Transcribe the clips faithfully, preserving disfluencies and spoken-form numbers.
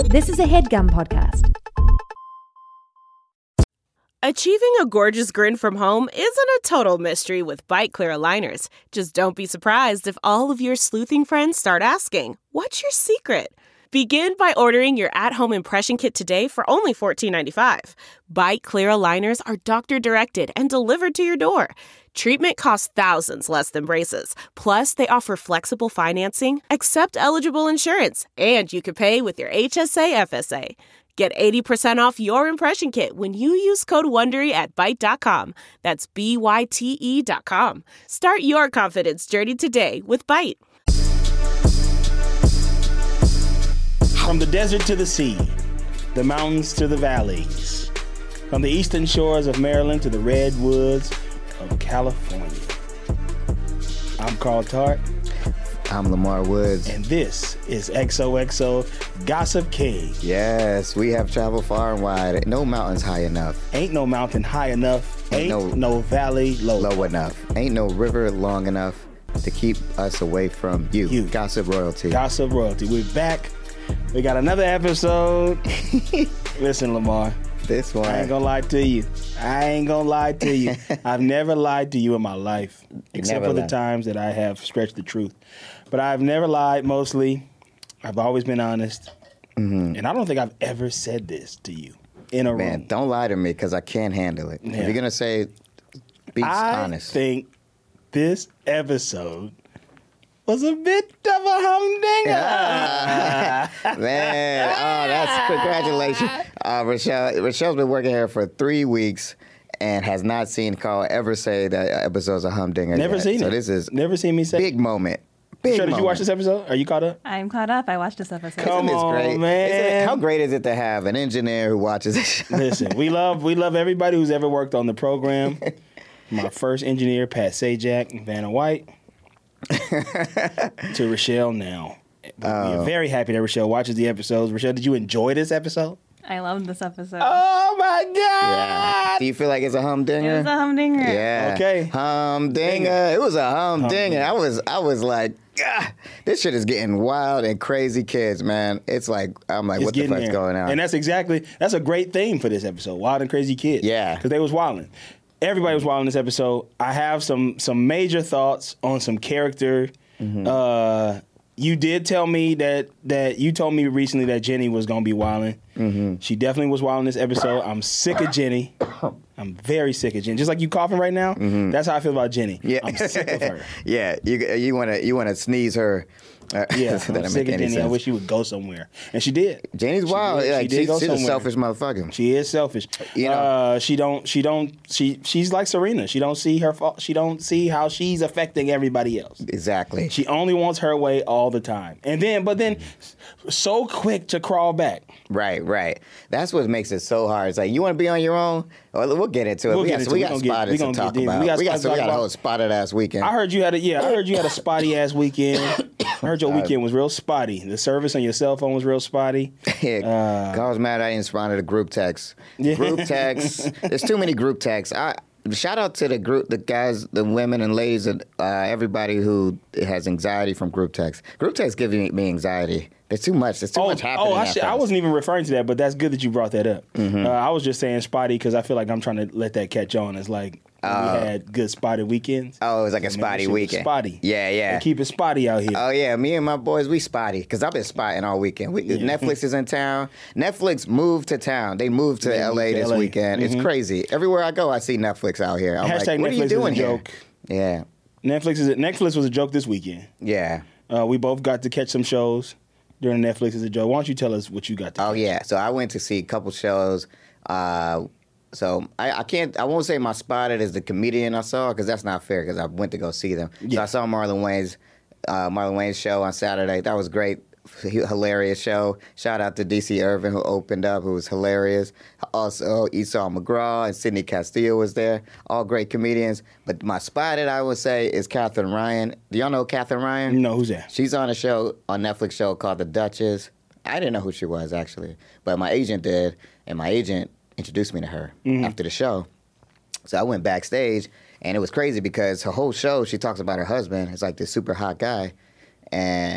This is a HeadGum podcast. Achieving a gorgeous grin from home isn't a total mystery with Byte Clear aligners. Just don't be surprised if all of your sleuthing friends start asking, "What's your secret?" Begin by ordering your at-home impression kit today for only fourteen ninety-five. Byte Clear aligners are doctor-directed and delivered to your door. Treatment costs thousands less than braces. Plus, they offer flexible financing, accept eligible insurance, and you can pay with your H S A F S A. Get eighty percent off your impression kit when you use code WONDERY at byte dot com. That's B Y T E dot com. Start your confidence journey today with Byte. From the desert to the sea, the mountains to the valleys, from the eastern shores of Maryland to the redwoods of California. I'm Carl Tart. I'm Lamar Woods. And this is X O X O Gossip King. Yes, we have traveled far and wide. No mountains high enough. Ain't no mountain high enough. Ain't, Ain't no, no valley low, low enough. Ain't no river long enough to keep us away from you. You. Gossip Royalty. Gossip Royalty. We're back. We got another episode. Listen, Lamar. This one. I ain't gonna lie to you. I ain't gonna lie to you. I've never lied to you in my life, except for the lied. times that I have stretched the truth. But I've never lied, mostly. I've always been honest. Mm-hmm. And I don't think I've ever said this to you in a Man, room. don't lie to me because I can't handle it. Yeah. If you're going to say, be I honest. I think this episode was a bit of a humdinger. Ah, man, oh, that's congratulations. Uh, Rochelle, Rochelle's been working here for three weeks and has not seen Carl ever say that episode's a humdinger Never yet. seen so it. So this is Never seen me say big moment. Big Sure, did moment. you watch this episode? Are you caught up? I'm caught up. I watched this episode. Come Isn't this on, great? man. Isn't it- how great is it to have an engineer who watches this show? Listen, we love we love everybody who's ever worked on the program. My first engineer, Pat Sajak and Vanna White, to Rochelle now. Oh. We're very happy that Rochelle watches the episodes. Rochelle, did you enjoy this episode? I loved this episode. Oh my God! Yeah. Do you feel like it's a humdinger? It was a humdinger. Yeah. Okay. Humdinger. It was a humdinger. Humdinger. I was I was like, ah, this shit is getting wild and crazy kids, man. It's like, I'm like, It's what the getting fuck's there. going on? And that's exactly that's a great theme for this episode. Wild and crazy kids. Yeah. Because they was wilding. Everybody was wilding this episode. I have some some major thoughts on some character. Mm-hmm. Uh, you did tell me that that you told me recently that Jenny was gonna be wilding. Mm-hmm. She definitely was wilding this episode. I'm sick of Jenny. I'm very sick of Jenny. Just like you coughing right now. Mm-hmm. That's how I feel about Jenny. yeah. I'm sick of her. yeah. You you want to you want to sneeze her. Uh, Yeah, that I'm doesn't sick make of any Jenny. I sense. wish she would go somewhere, and she did. Jenny's She wild. did. Like, She did she's go she's a somewhere. selfish motherfucker. She is selfish. You know- uh, she don't. She don't. She she's like Serena. She don't see her fault. She don't see how she's affecting everybody else. Exactly. She only wants her way all the time, and then but then so quick to crawl back. Right, right. That's what makes it so hard. It's like, you want to be on your own? Well, we'll get into it. We'll we get got, into we it. got We gonna get- spotted we to gonna talk get- about. we got We got, spotted so we to got talk a whole about. spotted ass weekend. I heard you had a yeah. I heard you had a spotty ass weekend. I heard your weekend was real spotty. The service on your cell phone was real spotty. Yeah, Carl's mad I didn't respond to the group text. Yeah. Group text. There's too many group texts. I shout out to the group, the guys, the women and ladies, and uh, everybody who has anxiety from group text. Group text giving me anxiety. There's too much. There's too Oh, much happening. oh I, that should, I fast. wasn't even referring to that, but that's good that you brought that up. Mm-hmm. Uh, I was just saying spotty because I feel like I'm trying to let that catch on. It's like when we had good spotted weekends. Oh, it was like a And that spotty shit was weekend. Spotty. Yeah, yeah. They keep it spotty out here. Oh yeah, me and my boys, we spotty because I've been spotting all weekend. We, Yeah. Netflix is in town. Netflix moved to town. They moved to They L A moved to this L A. weekend. Mhm. It's crazy. Everywhere I go, I see Netflix out here. I'm Hashtag like, what Netflix are you is a doing here? joke. Yeah, Netflix is a, Netflix was a joke this weekend. yeah. Uh, we both got to catch some shows during Netflix is a joke. Why don't you tell us what you got to Oh catch? yeah. So I went to see a couple shows. Uh, so I, I can't. I won't say my spotted is the comedian I saw because that's not fair because I went to go see them. So Yeah. I saw Marlon Wayne's uh, Marlon Wayne's show on Saturday. That was great. H- hilarious show. Shout out to D C Irvin who opened up, who was hilarious. Also, Esau McGraw and Sidney Castillo was there. All great comedians. But my spotted, I would say, is Catherine Ryan. Do y'all know Catherine Ryan? You know who's that? She's on a show, on Netflix show called The Duchess. I didn't know who she was, actually. But my agent did, and my agent introduced me to her Mm-hmm. after the show. So I went backstage, and it was crazy because her whole show, she talks about her husband. It's like this super hot guy. And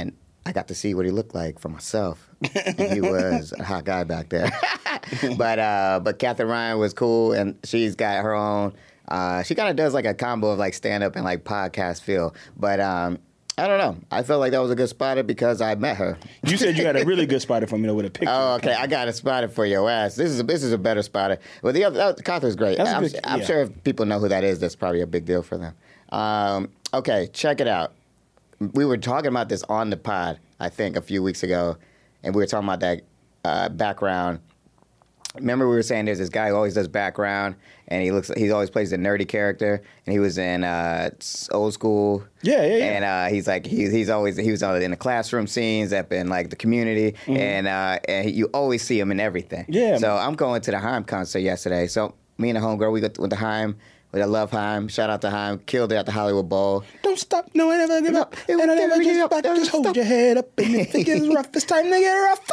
I got to see what he looked like for myself. And he was a hot guy back there. but uh, but Catherine Ryan was cool, and she's got her own. Uh, she kind of does like a combo of like stand up and like podcast feel. But um, I don't know. I felt like that was a good spotter because I met her. You said you had a really good spotter for me though, with a picture. Oh, okay. I got a spotter for your ass. This is a, this is a better spotter. Well, the other uh, Catherine's great. That's a I'm, good- I'm yeah. sure if people know who that is, that's probably a big deal for them. Um, okay, check it out. We were talking about this on the pod, I think, a few weeks ago, and we were talking about that uh, background. Remember, we were saying there's this guy who always does background, and he looks he always plays a nerdy character, and he was in uh, Old School. Yeah, yeah, yeah. And uh, he's like he's he's always he was in the classroom scenes up in like the community, Mm-hmm. and uh, and you always see him in everything. Yeah, So man. I'm going to the Haim concert yesterday. So me and the homegirl, we got with the Haim. I love Haim. Shout out to Haim. Killed it at the Hollywood Bowl. Don't stop, no, I never give up. It And I will never never give give up. up. Don't Just hold stop. your head up, and if it gets rough, it's time to get rough.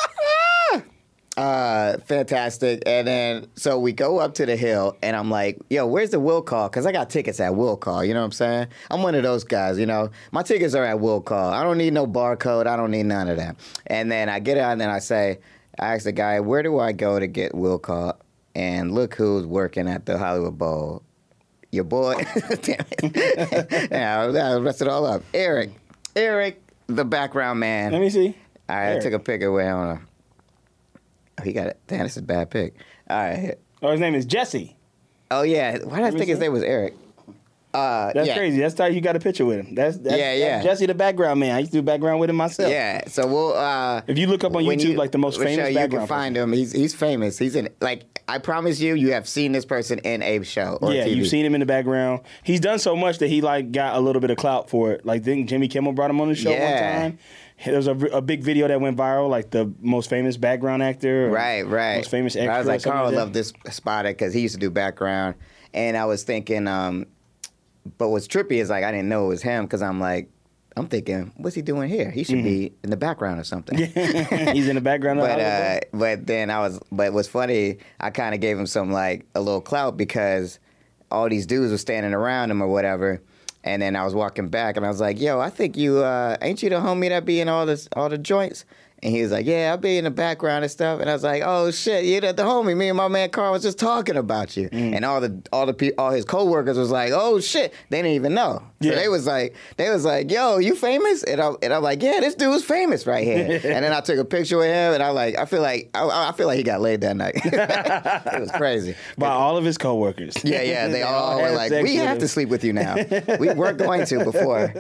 Uh, fantastic. And then, so we go up to the hill, and I'm like, yo, where's the will call? Because I got tickets at will call. You know what I'm saying? I'm one of those guys, you know? My tickets are at will call. I don't need no barcode. I don't need none of that. And then I get out, and then I say, I ask the guy, where do I go to get will call? And look who's working at the Hollywood Bowl. Your boy. Damn it. yeah, I messed it all up. Eric. Eric, the background man. Let me see. All right, Eric. I took a pic with him. Oh, he got it. Damn, this is a bad pic. All right. Oh, his name is Jesse. Oh, yeah. Why did I me think his see. name was Eric? Uh, That's yeah. crazy. That's how you got a picture with him. That's, that's Yeah, that's yeah. Jesse, the background man. I used to do background with him myself. Yeah, so we'll. Uh, If you look up on when YouTube, you- like the most Michelle, famous you can background find him. He's he's famous. He's in like I promise you, you have seen this person in a show or Yeah, T V. you've seen him in the background. He's done so much that he like got a little bit of clout for it. Like, didn't Jimmy Kimmel brought him on the show Yeah. one time? There was a, a big video that went viral, like the most famous background actor, or Right, right. most famous But extra. I was like, or something Carl like that. loved this spotter because he used to do background, and I was thinking, um, but what's trippy is like I didn't know it was him because I'm like, I'm thinking, what's he doing here? He should be in the background or something. He's in the background. Of But the uh, Hollywood Bowl. but then I was but what's funny, I kind of gave him some like a little clout because all these dudes were standing around him or whatever. And then I was walking back and I was like, yo, I think you uh, ain't you the homie that be in all this all the joints? And he was like, yeah, I'll be in the background and stuff. And I was like, oh shit, you the, the homie. Me and my man Carl was just talking about you. Mm. And all the all the pe- all his coworkers was like, oh shit, they didn't even know. So Yeah. they was like, they was like, yo, you famous? And I and I'm like, yeah, this dude's famous right here. And then I took a picture with him, and I like, I feel like I, I feel like he got laid that night. It was crazy. By all of his coworkers. Yeah, yeah. They all were had like, sex we with have him. to sleep with you now. We weren't going to before.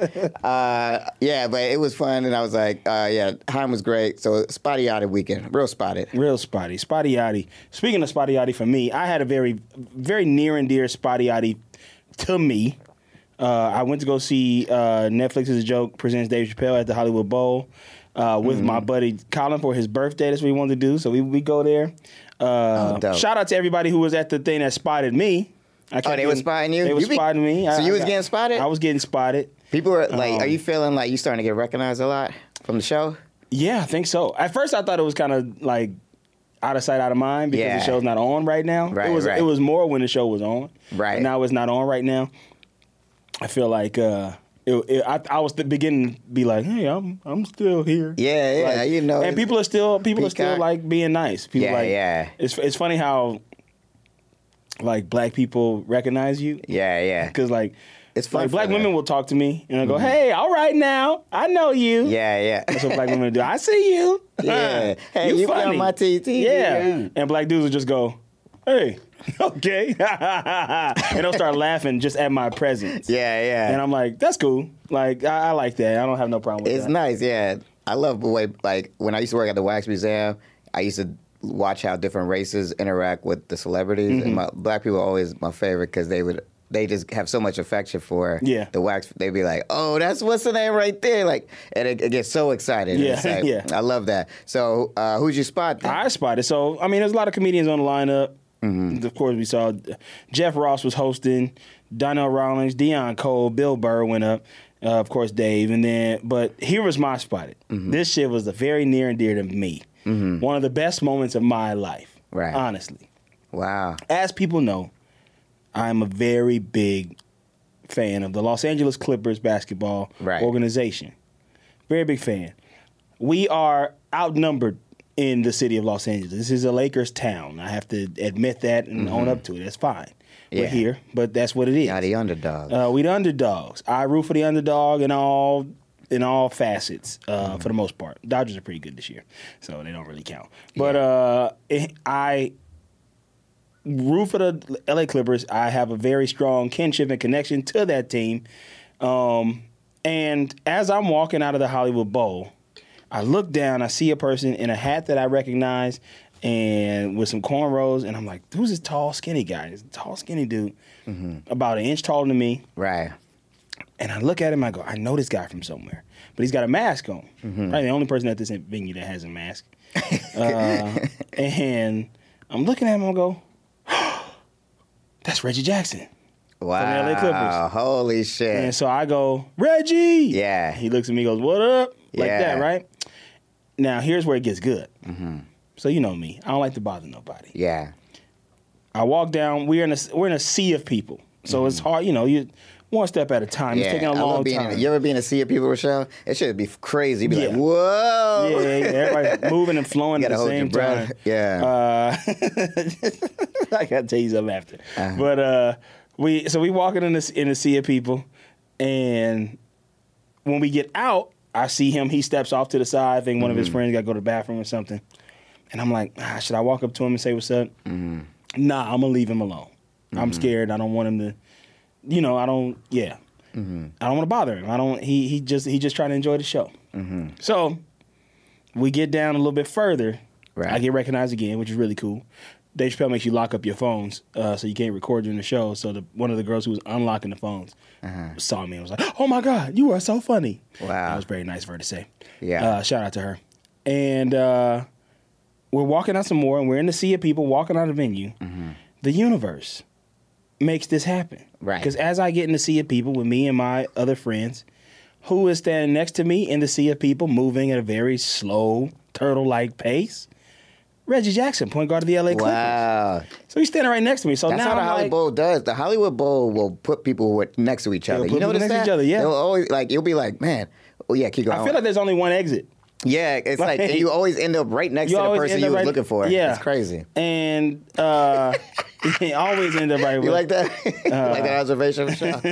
Uh, yeah, but it was fun, and I was like, uh, yeah, Haim was great. So Spotty Yachty weekend, real spotted. Real spotty. Spotty Yachty. Speaking of Spotty Yachty, for me, I had a very, very near and dear Spotty Yachty to me. Uh, I went to go see uh, Netflix's Joke presents Dave Chappelle at the Hollywood Bowl uh, with Mm-hmm. my buddy Colin for his birthday. That's what we wanted to do. So we, we go there. Uh, Oh, dope. shout out to everybody who was at the thing that spotted me. I Oh, kept they were getting- spotting you? They were You be- spotting me. So I- you I was got- getting spotted? I was getting spotted. People were like, Um, are you feeling like you starting to get recognized a lot from the show? Yeah, I think so. At first, I thought it was kind of like out of sight, out of mind because Yeah. the show's not on right now. Right, it was right. it was more when the show was on. Right. But now it's not on right now. I feel like uh, it, it, I, I was the beginning to be like, hey, I'm I'm still here. Yeah, yeah, Like, you know. and people are still people are still Peacock. like being nice. People Yeah, like, yeah. It's it's funny how like black people recognize you. Yeah, yeah. Because like. It's fun Like for black them. women will talk to me and I go, "Hey, all right now, I know you." Yeah, yeah. That's what black women do. I see you. Yeah. Hey, you be on my T V. Yeah. Yeah. And black dudes will just go, hey, okay. And they'll start laughing just at my presence. Yeah, yeah. And I'm like, that's cool. Like, I, I like that. I don't have no problem with It's that. nice, yeah. I love the way, like, when I used to work at the Wax Museum, I used to watch how different races interact with the celebrities. Mm-hmm. And my, black people are always my favorite because they would, they just have so much affection for Yeah. the wax. They'd be like, oh, that's what's the name right there. Like, and it, it gets so excited. Yeah, It's like, yeah. I love that. So, uh, who'd you spot then? I spotted. So, I mean, there's a lot of comedians on the lineup. Mm-hmm. Of course, we saw Jeff Ross was hosting, Donnell Rawlings, Deion Cole, Bill Burr went up, uh, of course, Dave. And then, but here was my spotted. Mm-hmm. This shit was very near and dear to me. One of the best moments of my life, Right. honestly. Wow. As people know, I'm a very big fan of the Los Angeles Clippers basketball Right. organization. Very big fan. we are outnumbered in the city of Los Angeles. This is a Lakers town. I have to admit that and mm-hmm. own up to it. That's fine. Yeah. We're here, but that's what it is. Yeah, the underdogs. Uh, we the underdogs. I root for the underdog in all in all facets uh, mm-hmm. for the most part. Dodgers are pretty good this year, so they don't really count. But yeah. uh, it, I root for the L A Clippers. I have a very strong kinship and connection to that team. Um, and as I'm walking out of the Hollywood Bowl, I look down, I see a person in a hat that I recognize and with some cornrows, and I'm like, who's this tall, skinny guy? This tall, skinny dude, mm-hmm. about an inch taller than me. Right. And I look at him, I go, I know this guy from somewhere. But he's got a mask on. Mm-hmm. Right, the only person at this venue that has a mask. uh, and I'm looking at him, I go, that's Reggie Jackson. Wow. From the L A Clippers. Holy shit. And so I go, Reggie! Yeah. He looks at me, goes, what up? Like yeah. that, right? Now, here's where it gets good. Mm-hmm. So you know me. I don't like to bother nobody. Yeah. I walk down. We're in a, we're in a sea of people. So mm-hmm. it's hard, you know, you one step at a time. Yeah. It's taking a I long being time. In, you ever been in a sea of people, Rochelle? It should be crazy. You'd be yeah. like, whoa. Yeah, yeah, everybody moving and flowing at the same time. Yeah. Uh, I got to tell you something after. Uh-huh. But uh, we so we walking in a, in a sea of people, and when we get out, I see him. He steps off to the side. I think one mm-hmm. of his friends got to go to the bathroom or something. And I'm like, ah, should I walk up to him and say what's up? Mm-hmm. Nah, I'm going to leave him alone. Mm-hmm. I'm scared. I don't want him to, you know, I don't, yeah. Mm-hmm. I don't want to bother him. I don't, he he just he just trying to enjoy the show. Mm-hmm. So we get down a little bit further. Right. I get recognized again, which is really cool. Dave Chappelle makes you lock up your phones uh, so you can't record during the show. So the, one of the girls who was unlocking the phones uh-huh. saw me and was like, oh, my God, you are so funny. Wow. That was very nice of her to say. Yeah. Uh, shout out to her. And uh, we're walking out some more, and we're in the sea of people walking out of the venue. Mm-hmm. The universe makes this happen. Right. Because as I get in the sea of people with me and my other friends, who is standing next to me in the sea of people moving at a very slow, turtle-like pace? Reggie Jackson, point guard of the L A Clippers. Wow. So he's standing right next to me. So That's now how the I'm Hollywood like, Bowl does. The Hollywood Bowl will put people next to each other. put You notice next to that? each other, yeah. They'll always, like, you'll be like, man, oh, yeah, keep going. I feel like there's only one exit. Yeah, it's like, and you always end up right next You to the always person end you up was right- looking for. yeah. It's crazy. And uh, you always end up right with You like that? You like that observation, Michelle?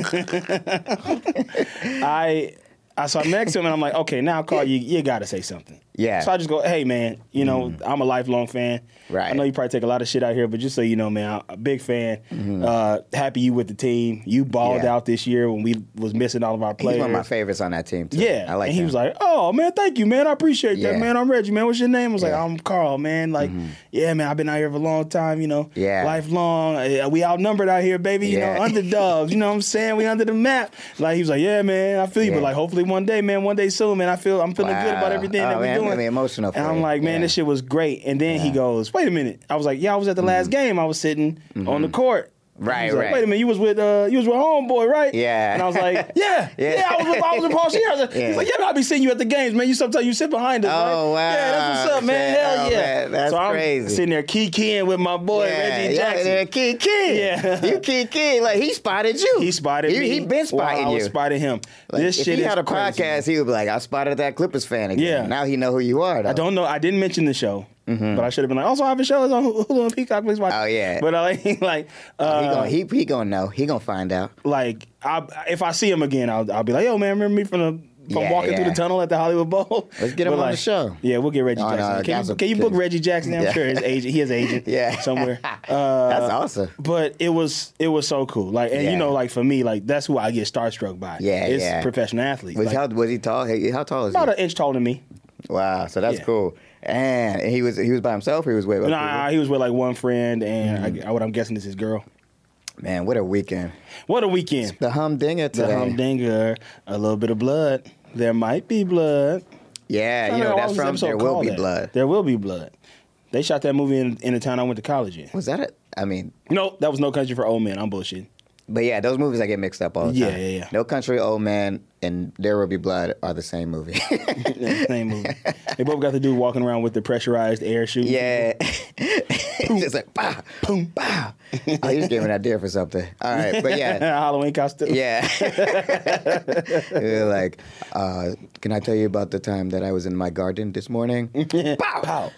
I, I so I'm next to him and I'm like, okay, now Carl, you you got to say something. Yeah. So I just go, hey man, you know, mm. I'm a lifelong fan. Right. I know you probably take a lot of shit out here, but just so you know, man, I'm a big fan. Mm-hmm. Uh, happy you with the team. You balled Yeah. out this year when we was missing all of our players. He's one of my favorites on that team too. Yeah, I like and he him. was like, "Oh man, thank you, man. I appreciate Yeah. that, man. I'm Reggie, man. What's your name?" I was Yeah. like, "I'm Carl, man. Like, mm-hmm. yeah, man. I've been out here for a long time, you know. Yeah. lifelong. Uh, We outnumbered out here, baby. You Yeah. know, underdogs. You know what I'm saying? We under the map. Like he was like, yeah, man. I feel you, Yeah. but like, hopefully one day, man. One day soon, man. I feel I'm feeling good about Wow. everything oh, that we're man, doing. I'm really emotional for And I'm you. like, man, Yeah. this shit was great. And then he Yeah. goes, wait a minute. I was like, yeah, I was at the last game. I was sitting on the court. Right, He was like, right. Wait a minute, you was with uh, you was with homeboy, right? Yeah. And I was like, yeah, Yeah. yeah, I was with I was with Paul Shear. I was like, Yeah. He's like, yeah, man, I be seeing you at the games, man. You sometimes you sit behind us, right? Oh, wow. Yeah, that's what's up, man. Shit. Hell Oh, yeah. man, that's so I'm crazy. sitting there key-keying with my boy Reggie Jackson. Yeah, key, key. Yeah. You key, key. Like, he spotted you. He spotted he, me. He been spotting while I was you. spotting him. Like, this if shit he is had a crazy. podcast, he would be like, I spotted that Clippers fan again. Yeah. Now he know who you are, though. I don't know. I didn't mention the show, mm-hmm. but I should have been like, also I have a show. It's on Hulu and Peacock. Please watch. Oh, yeah. But I like, like, uh, he gonna, he, he gonna know. He gonna find out. like, I, if I see him again, I'll, I'll be like, yo, man, remember me from the from Yeah, walking yeah. through the tunnel at the Hollywood Bowl? Let's get him But on like, the show. Yeah, we'll get Reggie No, no, Jackson. can, that's you, a- can you book Reggie Jackson? I'm Yeah. sure his agent. He has an agent. Yeah. somewhere. Uh, That's awesome. But it was it was so cool. Like, and Yeah. you know, like for me, like that's who I get starstruck by. Yeah, it's yeah. professional athletes. Was, Like, how, was he tall? Hey, How tall is he? about an inch taller than me. Wow, so that's Yeah. cool. And he was he was by himself or he was with other Nah, people? he was with like one friend, and I, what I'm guessing is his girl. Man, what a weekend. What a weekend. The humdinger The today. humdinger, a little bit of blood. There might be blood. Yeah, I you don't know, why that's was this from episode There Will called Be that? Blood. There will be blood. They shot that movie in, in the town I went to college in. Was that it? I mean, No, that was No Country for Old Men. I'm bullshitting. but yeah, those movies I get mixed up all the Yeah, time. yeah, yeah. No Country, Old Man, and There Will Be Blood are the same movie. Same movie. They both got to do walking around with the pressurized air chute. yeah. just like, bah, boom, bah. Oh, you just gave me an idea for something. All right, but yeah. Halloween costume. Yeah. You're like, uh, can I tell you about the time that I was in my garden this morning? Pow! Pow.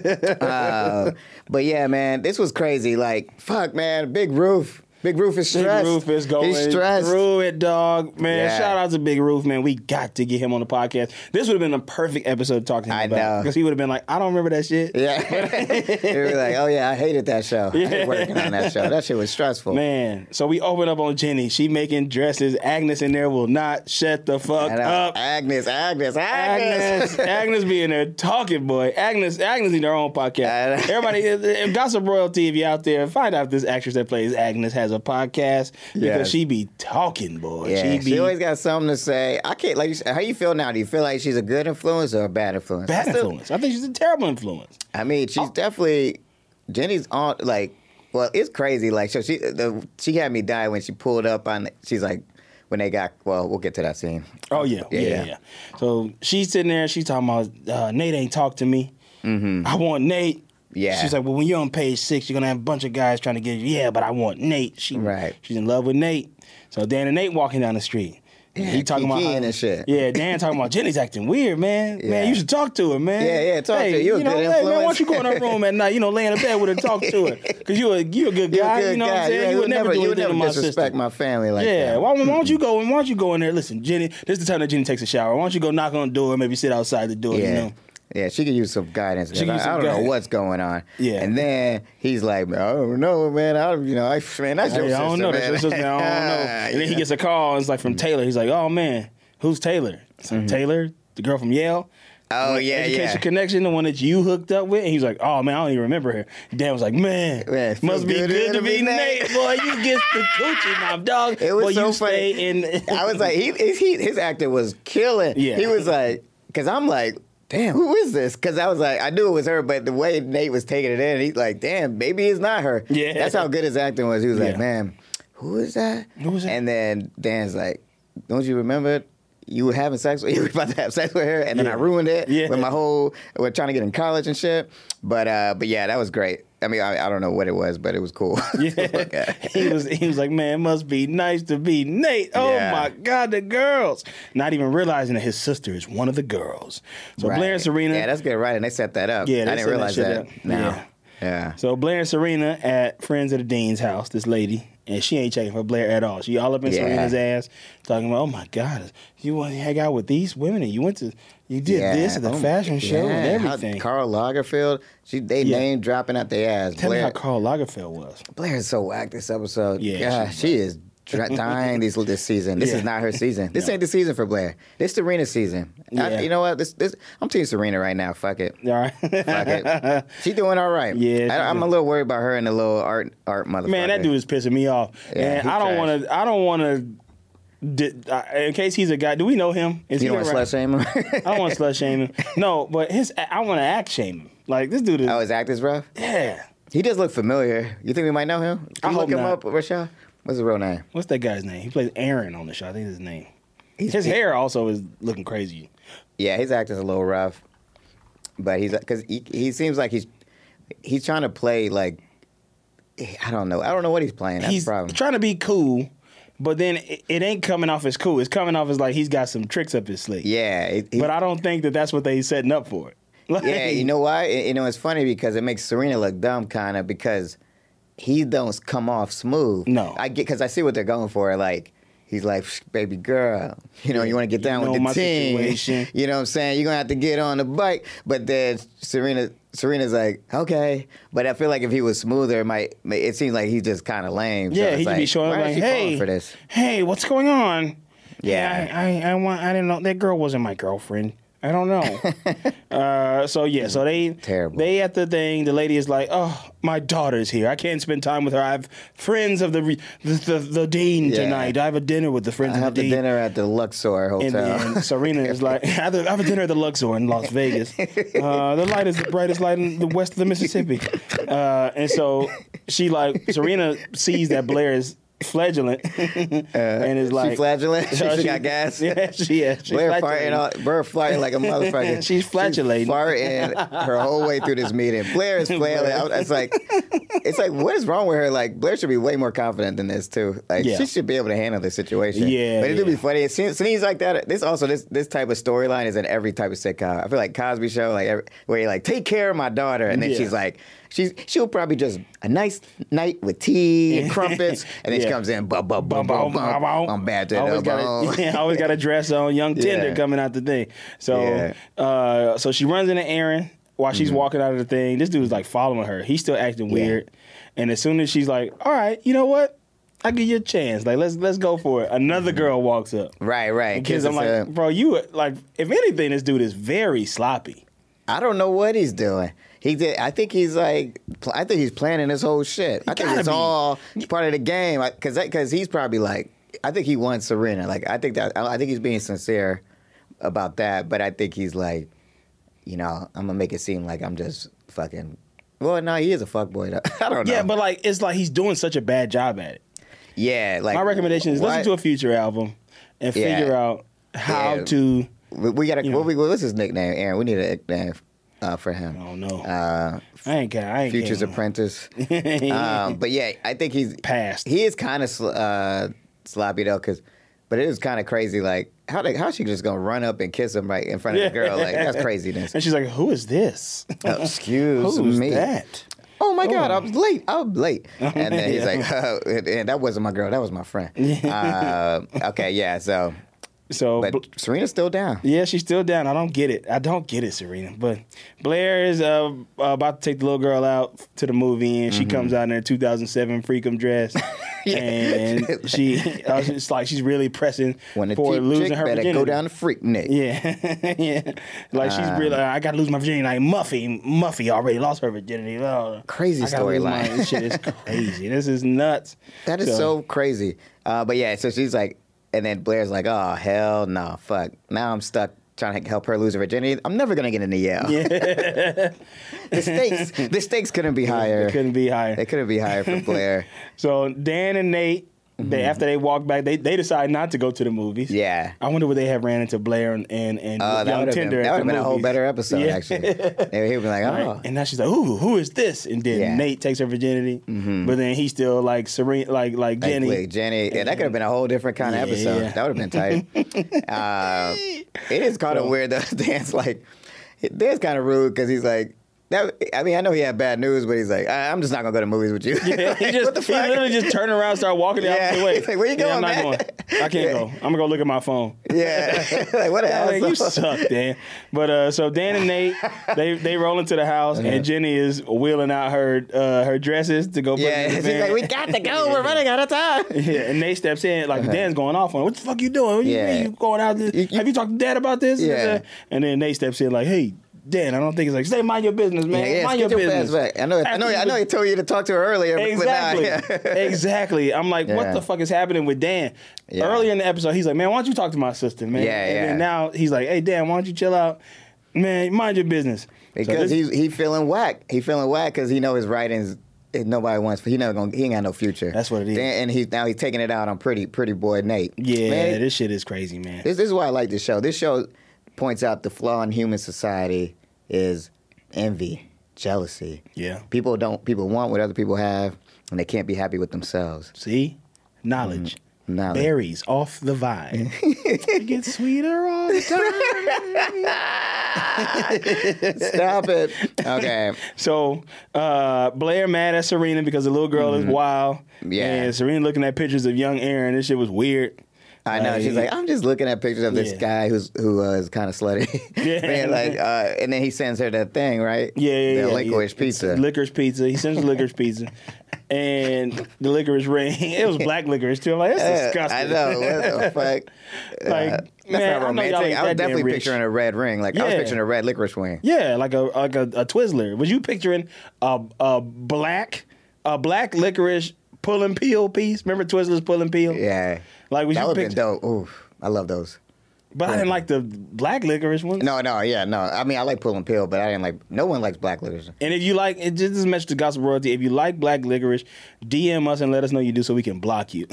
uh, but yeah, man, this was crazy. Like, fuck, man, Big Roof. Big Roof is stressed. Big Roof is going He's stressed. through it, dog. Man, Yeah. shout out to Big Roof, man. We got to get him on the podcast. This would have been a perfect episode to talk to him I about. know. Because he would have been like, I don't remember that shit. Yeah. They were like, oh, yeah, I hated that show. I hate working on that show. That shit was stressful. Man, so we open up on Jenny. She making dresses. Agnes in there will not shut the fuck I know. up. Agnes, Agnes, Agnes. Agnes, Agnes being there talking, boy. Agnes, Agnes in their own podcast. Everybody, if Gossip Royalty, if you out there, find out if this actress that plays Agnes has a podcast because Yes. she be talking, boy. Yeah, she she, be always got something to say. I can't, like, you said, how you feel now? Do you feel like she's a good influence or a bad influence? bad I still- influence. I think she's a terrible influence. I mean, she's definitely, Jenny's on, like, well, it's crazy. Like, so she the, she had me die when she pulled up on, she's like, when they got, well, we'll get to that scene. Oh yeah, yeah, yeah. yeah. So she's sitting there. She's talking about uh, Nate ain't talked to me. Mm-hmm. I want Nate. Yeah. She's like, well, when you're on page six, you're gonna have a bunch of guys trying to get you. Yeah, but I want Nate. She, Right. She's in love with Nate. So Dan and Nate walking down the street. Yeah, he talking about kikiing and shit. Yeah, Dan talking about Jenny's acting weird, man. Yeah. Man, you should talk to her, man. Yeah, yeah, talk hey, to her. You a know, good hey, man, why don't influence. you go in her room at night? You know, lay in the bed with her, talk to her, because you a you a good You're a guy. good you know guy. what I'm saying? Yeah, you would never do you would anything never to my disrespect sister. my family like Yeah, that. why, why don't you go and why don't you go in there? Listen, Jenny, this is the time that Jenny takes a shower. Why don't you go knock on the door, maybe sit outside the door, Yeah. you know? Yeah, she could use some guidance. 'cause She could I, use I some don't guidance. know what's going on. Yeah. And then he's like, I don't know, man. I, you know, I, man, that's your Hey, sister, I don't know. That's man. your sister. I don't know. And then he gets a call, and it's like from Taylor. He's like, oh, man, who's Taylor? It's like, Taylor, the girl from Yale? Oh, Like, yeah, Education yeah. Connection, the one that you hooked up with? And he's like, oh, man, I don't even remember her. Dan was like, man, Man, it must feels be good good, to to be be Nate. Nate. Boy, you get the coochie now, dog. It was Boy, so you funny. stay in. I was like, he, he, his acting was killing. Yeah. He was like, because I'm like, damn, who is this? Because I was like, I knew it was her, but the way Nate was taking it in, he's like, damn, maybe it's not her. Yeah. That's how good his acting was. He was Yeah. like, man, who is that? Who is that? And then Dan's like, don't you remember you were having sex with, you were about to have sex with her, and then Yeah. I ruined it Yeah. with my whole, we're trying to get in college and shit. But uh, but yeah, that was great. I mean, I, I don't know what it was, but it was cool. Yeah. he was he was like, man, it must be nice to be Nate. Oh Yeah. my God, the girls. Not even realizing that his sister is one of the girls. So Right. Blair and Serena. Yeah, that's good, right? And they set that up. Yeah, they I didn't set that realize shit that. up. No. Yeah. Yeah. So Blair and Serena at Friends of the Dean's house, this lady, and she ain't checking for Blair at all. She all up in Yeah. Serena's ass, talking about, oh my God, you want to hang out with these women and you went to, you did Yeah. this at the Oh, fashion show and yeah. How- everything. Karl Lagerfeld, she they Yeah. name dropping at their ass. Tell me Blair, how Karl Lagerfeld was. Blair is so whack this episode. Yeah, Yeah, she's she is dra- dying this this season. This Yeah. is not her season. This No. ain't the season for Blair. This Serena's season. I- Yeah. you know what? This this I'm team Serena right now. Fuck it. All right. Fuck it. She doing all right. Yeah, she I, I'm do. a little worried about her and the little art art motherfucker. Man, that dude is pissing me off. Yeah, and he I don't trash. want to. I don't want to. Uh, in case he's a guy, do we know him? Is You he don't want to around? slut shame him? I don't want to slut shame him. No, but his. I want to act shame him. Like this dude is. Oh, his act is rough? Yeah. He does look familiar. You think we might know him? Can I you hope look him not. up, Rashad? What's his real name? What's that guy's name? He plays Aaron on the show. I think that's his name. He's- his hair also is looking crazy. Yeah, his act is a little rough, but he's because he, he seems like he's he's trying to play like I don't know. I don't know what he's playing. That's He's the problem. trying to be cool, but then it, it ain't coming off as cool. It's coming off as like he's got some tricks up his sleeve. yeah, it, he- But I don't think that that's what they setting up for it. Like, yeah. You know why? You know it's funny because it makes Serena look dumb, kind of because he don't come off smooth. No. I get because I see what they're going for. Like he's like, baby girl, you know, you want to get You down know with my the team. situation. You know what I'm saying? You're gonna have to get on the bike. But then Serena. Serena's like, okay, but I feel like if he was smoother, it might. It seems like he's just kind of lame. So Yeah, it's he could like, be showing why up is like, she falling hey, for this. hey, what's going on? Yeah. Hey, I, I, I want. I didn't know that girl wasn't my girlfriend. I don't know. uh, so yeah, so they Terrible. They at the thing. The lady is like, "Oh, my daughter's here. I can't spend time with her. I have friends of the re- the, the, the dean Yeah. tonight. I have a dinner with the friends I of have the the dean." dinner at the Luxor And Hotel. then Serena is like, I have, a, I have a dinner at the Luxor in Las Vegas. Uh, the light is the brightest light in the west of the Mississippi. Uh, and so she like, Serena sees that Blair is flagellant, and it's like she flagellant. She, uh, she got gas. Yeah, she yeah. She's Blair flatulating. farting, all, Blair farting like a motherfucker. She's flatulating. She's farting her whole way through this meeting. Blair is flailing. I- It's like, it's like, what is wrong with her? Like, Blair should be way more confident than this too. Like, Yeah. she should be able to handle the situation. Yeah, but it would be yeah. funny. It seems, scenes like that. This also this this type of storyline is in every type of sitcom. I feel like Cosby Show, like every, where you're like, take care of my daughter, and then Yeah. she's like, she's she'll probably just a nice night with tea and crumpets, and then she Yeah. comes in, bum bum bum Bum, bum bum, bum, bum. bum. I'm bad to always the got bone. a, yeah, always got a dress on, young Tinder Yeah. coming out the thing. So, Yeah. uh, so she runs into Aaron while she's Mm-hmm. walking out of the thing. This dude's like following her. He's still acting weird. And as soon as she's like, "All right, you know what? I'll give you a chance. Like, let's let's go for it." Another girl walks up. Right, right. Because Kisses I'm like, her. bro, you like, if anything, this dude is very sloppy. I don't know what he's doing. He did. I think he's like. pl- I think he's planning this whole shit. I think gotta it's be. all part of the game. Because because he's probably like. I think he wants Serena. Like I think that. I I think he's being sincere about that. But I think he's like, you know, I'm gonna make it seem like I'm just fucking. Well, no, he is a fuckboy. though. I don't know. Yeah, but like, it's like he's doing such a bad job at it. yeah, like My recommendation is why- listen to a Future album and Yeah. figure out how Yeah. to. We, we gotta. you know. What we, what's his nickname? Aaron. We need a nickname uh, for him. I don't know. Uh, I ain't got. I ain't Future's getting- apprentice. um, but yeah, I think he's Passed. He is kind of sl- uh, sloppy though, cause but it is kind of crazy. Like how they, how she just gonna run up and kiss him right in front of the girl? Like that's craziness. And she's like, "Who is this? Oh, excuse Who's me. that?" Oh my God, Oh. I was late. I was late. And then he's Yeah. like, oh, and, and that wasn't my girl. That was my friend. Uh, okay, yeah. So, So, but Bl- Serena's still down. yeah, she's still down. I don't get it. I don't get it, Serena. But Blair is uh, uh, about to take the little girl out to the movie, and she Mm-hmm. comes out in her two thousand seven Freakum dress, and she uh, it's like she's really pressing When the for cheap losing chick her better virginity. go down the freak neck. Yeah, yeah. Like she's Um, really, I gotta lose my virginity. Like Muffy, Muffy already lost her virginity. Oh, Crazy I gotta lose my- storyline. This shit is crazy. This is nuts. That is so, crazy. Uh, but yeah, so she's like, and then Blair's like, oh, hell no, fuck. Now I'm stuck trying to help her lose her virginity. I'm never going to get into Yale. Yeah, The stakes the stakes couldn't be higher. it couldn't be higher. They couldn't be higher for Blair. So Dan and Nate, they after they walk back, they they decide not to go to the movies. Mm-hmm. Yeah. I wonder would they have ran into Blair and and, and Uh, that young would have been, Tinder that at would the have been a whole movies. better episode, Yeah. actually. They would be like, Right? oh. And now she's like, "Ooh, who is this?" And then Yeah. Nate takes her virginity, but then he's still like serene, like like Like, Jenny. wait, Jenny. Yeah, that could have been a whole different kind of Yeah. episode. That would have been tight. uh, it is kind of So- weird, though. Dan's like, Dan's kind of rude because he's like, that. I mean, I know he had bad news, but he's like, I- I'm just not going to go to movies with you. Yeah, he Like, just what the he fuck? literally just turned around, and started walking the Yeah. opposite way. He's like, "Where you Yeah, going, I'm not man?" going. I can't Yeah. go. I'm gonna go look at my phone. Yeah. Like, what a Yeah, like, asshole. you suck, Dan. But uh, so Dan and Nate, they they roll into the house, and Jenny is wheeling out her uh, her dresses to go. Put Yeah, in the she's van. like, we got to go. We're running out of time. Yeah, and Nate steps in, like Dan's going off on her. What the fuck you doing? What you Yeah. mean you going out? This? You- you- Have you talked to Dad about this? Yeah. And then Nate steps in, like, hey, Dan, I don't think it's like, stay mind your business, man. Yeah, yeah, mind get your, your business. ass back. I know, I know, I know he told you to talk to her earlier. but- Exactly. But now, yeah. Exactly. I'm like, what Yeah. the fuck is happening with Dan? Yeah. Earlier in the episode, he's like, man, why don't you talk to my sister, man? Yeah, and yeah. then now he's like, hey, Dan, why don't you chill out? Man, mind your business. So Because this- he's he feeling whack. He feeling whack because he know his writings. eh, Nobody wants. He never gonna. He ain't got no future. That's what it is. Then, and he's now he's taking it out on pretty pretty boy Nate. yeah, Man, this shit is crazy, man. this, this is why I like this show. This show points out the flaw in human society is envy, jealousy. Yeah. People don't. People want what other people have, and they can't be happy with themselves. See? Knowledge. Knowledge. Berries off the vine. It gets sweeter all the time. Stop it. Okay. So uh, Blair mad at Serena because the little girl is wild. Yeah. And Serena looking at pictures of young Aaron. This shit was weird. I know. She's like, I'm just looking at pictures of this Yeah. guy who's who uh, is kind of slutty. Yeah. Man, like, uh, and then he sends her that thing, right? Yeah, yeah, the yeah. licorice yeah. pizza. It's licorice pizza. He sends licorice pizza. And the licorice ring. It was black licorice too. I'm like, that's Yeah, disgusting. I know. What the fuck? Like, Uh, that's man, I not know y'all romantic. ain't I was that damn definitely rich. picturing a red ring. Like I was Yeah. picturing a red licorice ring. Yeah, like a like a, a Twizzler. Was you picturing a, a black a black licorice pull and peel piece? Remember Twizzlers pull and peel? Yeah. Like was that you would have been picture- dope. Ooh, I love those. But I didn't like the black licorice one. No, no, yeah, no. I mean, I like pulling pill, but I didn't like. No one likes black licorice. And if you like, it just this is a message to Gospel Royalty. If you like black licorice, D M us and let us know you do so we can block you.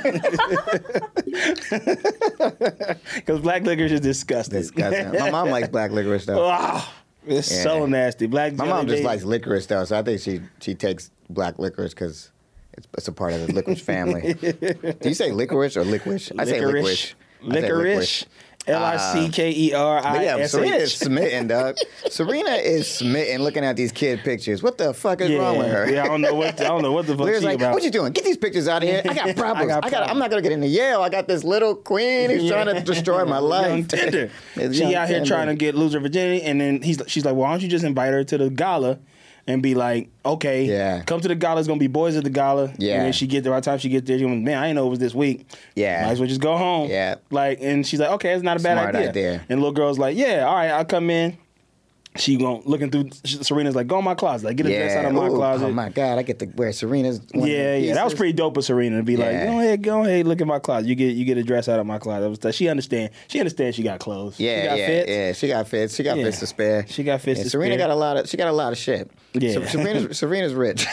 Because black licorice is disgusting. Disgusting. My mom likes black licorice though. Ah, it's Yeah. so nasty. Black. My jelly mom just baby. likes licorice though, so I think she she takes black licorice because it's, it's a part of the licorice family. Do you say licorice or licorice? I say licorice. I say Licorice. L I C K E R I But yeah, S Serena is H. smitten, dog. Serena is smitten looking at these kid pictures. What the fuck is Yeah, wrong with her? yeah, I don't know what I don't know what the fuck Lyra's she like, about. what you doing? Get these pictures out of here. I got problems. I got got. problems. I'm not gonna get into Yale. I got this little queen who's trying to destroy my life. Young tender. It's She young out here tender. trying to get lose her virginity, and then he's she's like, well, why don't you just invite her to the gala and be like, okay, Yeah. come to the gala. It's gonna be boys at the gala. Yeah. And then she get there. By the time she gets there, she goes, man, I didn't know it was this week. Yeah. Might as well just go home. Yeah. Like, and she's like, okay, it's not a bad Smart idea. idea. And the little girl's like, yeah, all right, I'll come in. She going looking through. Serena's like, go in my closet. Like, get a dress out of my Ooh, closet. Oh my god, I get to wear Serena's. one of Yeah, the yeah, that was pieces. pretty dope of Serena to be like, Yeah. go ahead, go ahead, look at my closet. You get you get a dress out of my closet. That was that. She understand. She understands. She got clothes. Yeah, she got yeah, fits. yeah. She got fits. She got Yeah. fits to spare. She got fits Yeah, to Serena spare. got a lot of. She got a lot of shit. Yeah. So, Serena's, Serena's rich.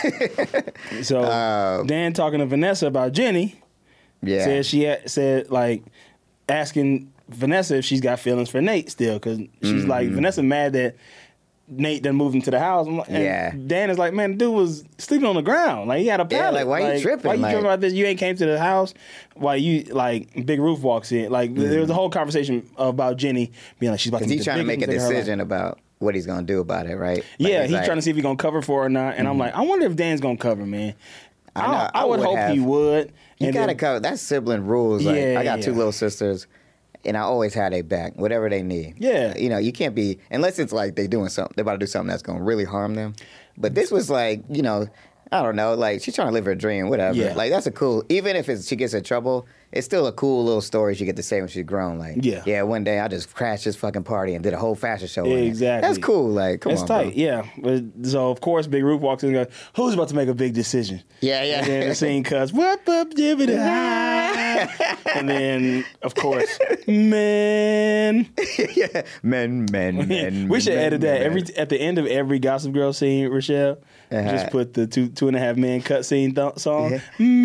So Uh, Dan talking to Vanessa about Jenny yeah. said she had, said like asking Vanessa if she's got feelings for Nate still because she's like Mm-hmm. Vanessa mad that Nate done moved into the house. I'm like- And Yeah. Dan is like, man, the dude was sleeping on the ground. Like he had a Yeah, pallet. like, why you tripping? Why you Like- tripping about this? You ain't came to the house. Why you like Big Roof walks in? Like there was a whole conversation about Jenny being like she's about to Because meet he's the trying to make a biggest mistake of her life. decision about what he's gonna do about it, right? Like, Yeah, he's like- trying to see if he's gonna cover for her or not. And I'm like, I wonder if Dan's gonna cover, man. I, I know, I, I would would hope have. he would. You And gotta then- cover. That's sibling rules. Like, Yeah, I got two yeah. little sisters, and I always had their back, whatever they need. Yeah. You know, you can't be unless it's like they doing something. They're about to do something that's gonna really harm them. But this was like, you know, I don't know. Like she's trying to live her dream, whatever. Yeah. Like that's a cool. Even if it's, she gets in trouble, it's still a cool little story she get to say when she's grown. Like, Yeah. yeah. One day I just crashed this fucking party and did a whole fashion show. in it. Exactly. That's cool. Like, come It's on, tight, bro. yeah. But, so of course, Big Roof walks in and goes, "Who's about to make a big decision?" Yeah, yeah. And then the scene cuts, "What up, Jimmy?" And then, of course, man, yeah. Men, men, men. we should men, edit that men. every at the end of every Gossip Girl scene. Rochelle, Uh-huh. just put the two two and a half men cut scene th- song,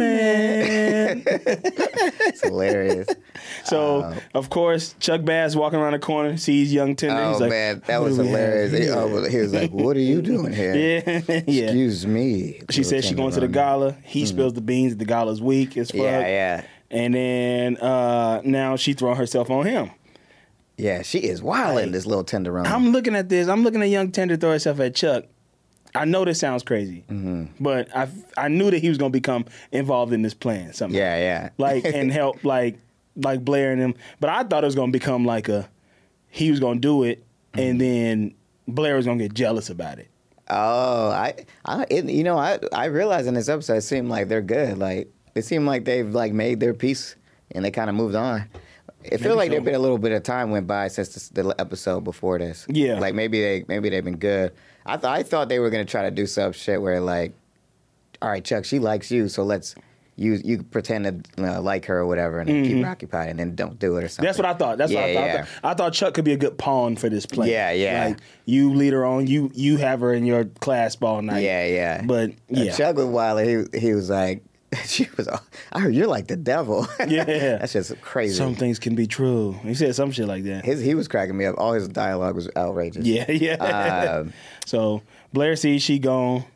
man. It's hilarious. So of course, Chuck Bass walking around the corner, sees young Tender. Oh He's like, man, that "What was do we have hilarious. He, here?" oh, he was like, "What are you doing here?" Yeah, yeah. Excuse me. She said she going to the gala. He spills the beans. The gala's weak as fuck. Mm. Yeah, yeah, And then uh, now she throwing herself on him. yeah. She is wilding, this little tenderoni. I'm looking at this. I'm looking at young Tender throw herself at Chuck. I know this sounds crazy, Mm-hmm. but I I knew that he was gonna become involved in this plan somehow. Yeah, yeah. Like and help like like Blair and him. But I thought it was gonna become like a he was gonna do it Mm-hmm. and then Blair was gonna get jealous about it. Oh, I, I, it, you know, I, I realized in this episode, it seemed like they're good. Like it seemed like they've like made their peace and they kind of moved on. It feels like so. there's been a little bit of time went by since this, the episode before this. Yeah. like maybe they maybe they've been good. I thought I thought they were gonna try to do some shit where like, all right, Chuck, she likes you, so let's you you pretend to uh, like her or whatever, and then keep her occupied, and then don't do it or something. Mm-hmm. That's what I thought. That's yeah, what I thought. Yeah. I thought. I thought Chuck could be a good pawn for this plan. Yeah, yeah. Like you lead her on. You you have her in your class all night. Yeah, yeah. But Uh, yeah, Chuck was wild. He he was like, she was. I heard you're like the devil. Yeah. That's just crazy. some things can be true. He said some shit like that. His he was cracking me up. All his dialogue was outrageous. Yeah, yeah. Um, So Blair sees she gone,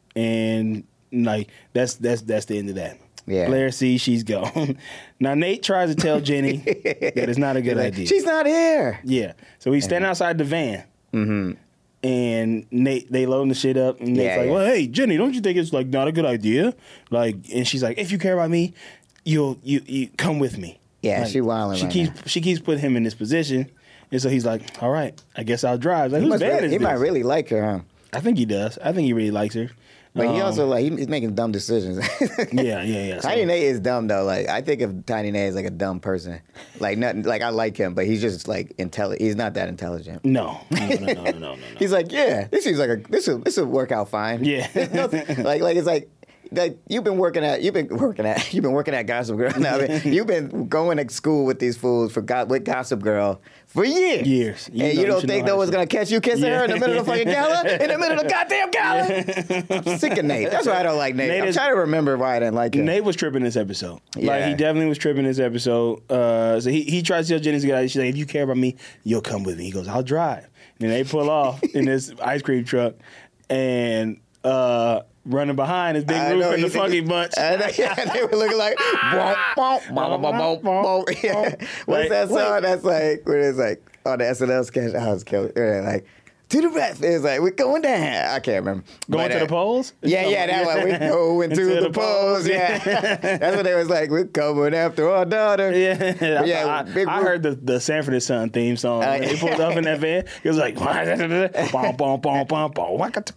and like that's that's that's the end of that. Yeah. Blair sees she's gone. Now Nate tries to tell Jenny that it's not a good like, idea. She's not here. Yeah. So he's standing outside the van. Mm-hmm. And Nate, they loading the shit up, and Nate's Yeah, like, yeah. "Well, hey, Jenny, don't you think it's like not a good idea?" Like, and she's like, "If you care about me, you'll you you come with me." Yeah, Like, she wilding She right keeps now. she keeps putting him in this position, and so he's like, "All right, I guess I'll drive." Like, He, whose must van really, is he this? might really like her, huh? I think he does. I think he really likes her. But he Um, also like he- he's making dumb decisions. yeah, yeah, yeah. So- Tiny Nate is dumb though. Like I think of Tiny Nate as like a dumb person. Like nothing. Like I like him, but he's just like intelligent. He's not that intelligent. no, no, no, no, no, no, no. He's like, yeah, this seems like a this will this will work out fine. Yeah. There's nothing- like like it's like like, you've been working at you've been working at you've been working at Gossip Girl. No, I mean, you've been going to school with these fools for God with Gossip Girl for years. Years. You and know, you don't you think no one's gonna catch you kissing yeah. her in the middle of the fucking gala? In the middle of the goddamn gala? Yeah. I'm sick of Nate. That's why I don't like Nate. Nate I'm is, trying to remember why I didn't like him. Nate was tripping this episode. Yeah. Like, he definitely was tripping this episode. Uh, so he, he tries to tell Jennings to get out. She's like, if you care about me, you'll come with me. He goes, I'll drive. And they pull off in this ice cream truck. And uh, running behind is Big I Roof and the Funky Bunch. And yeah, they were looking like, bonk, bonk, bonk, bonk, bonk, bonk. Yeah. What's that song? Wait. That's like, where it's like, on the S N L sketch, I was killing. Like, to the rest. It's like, we're going down. I can't remember. Going but, to uh, the polls? Yeah, yeah, that one. We going to the, the polls. Yeah. That's what they was like. We're coming after our daughter. Yeah. But yeah, I, Big I heard the, the Sanford and Son theme song. Uh, they pulled up in that van. It was like, bom, bom, bom, bom, bom. Oh, that's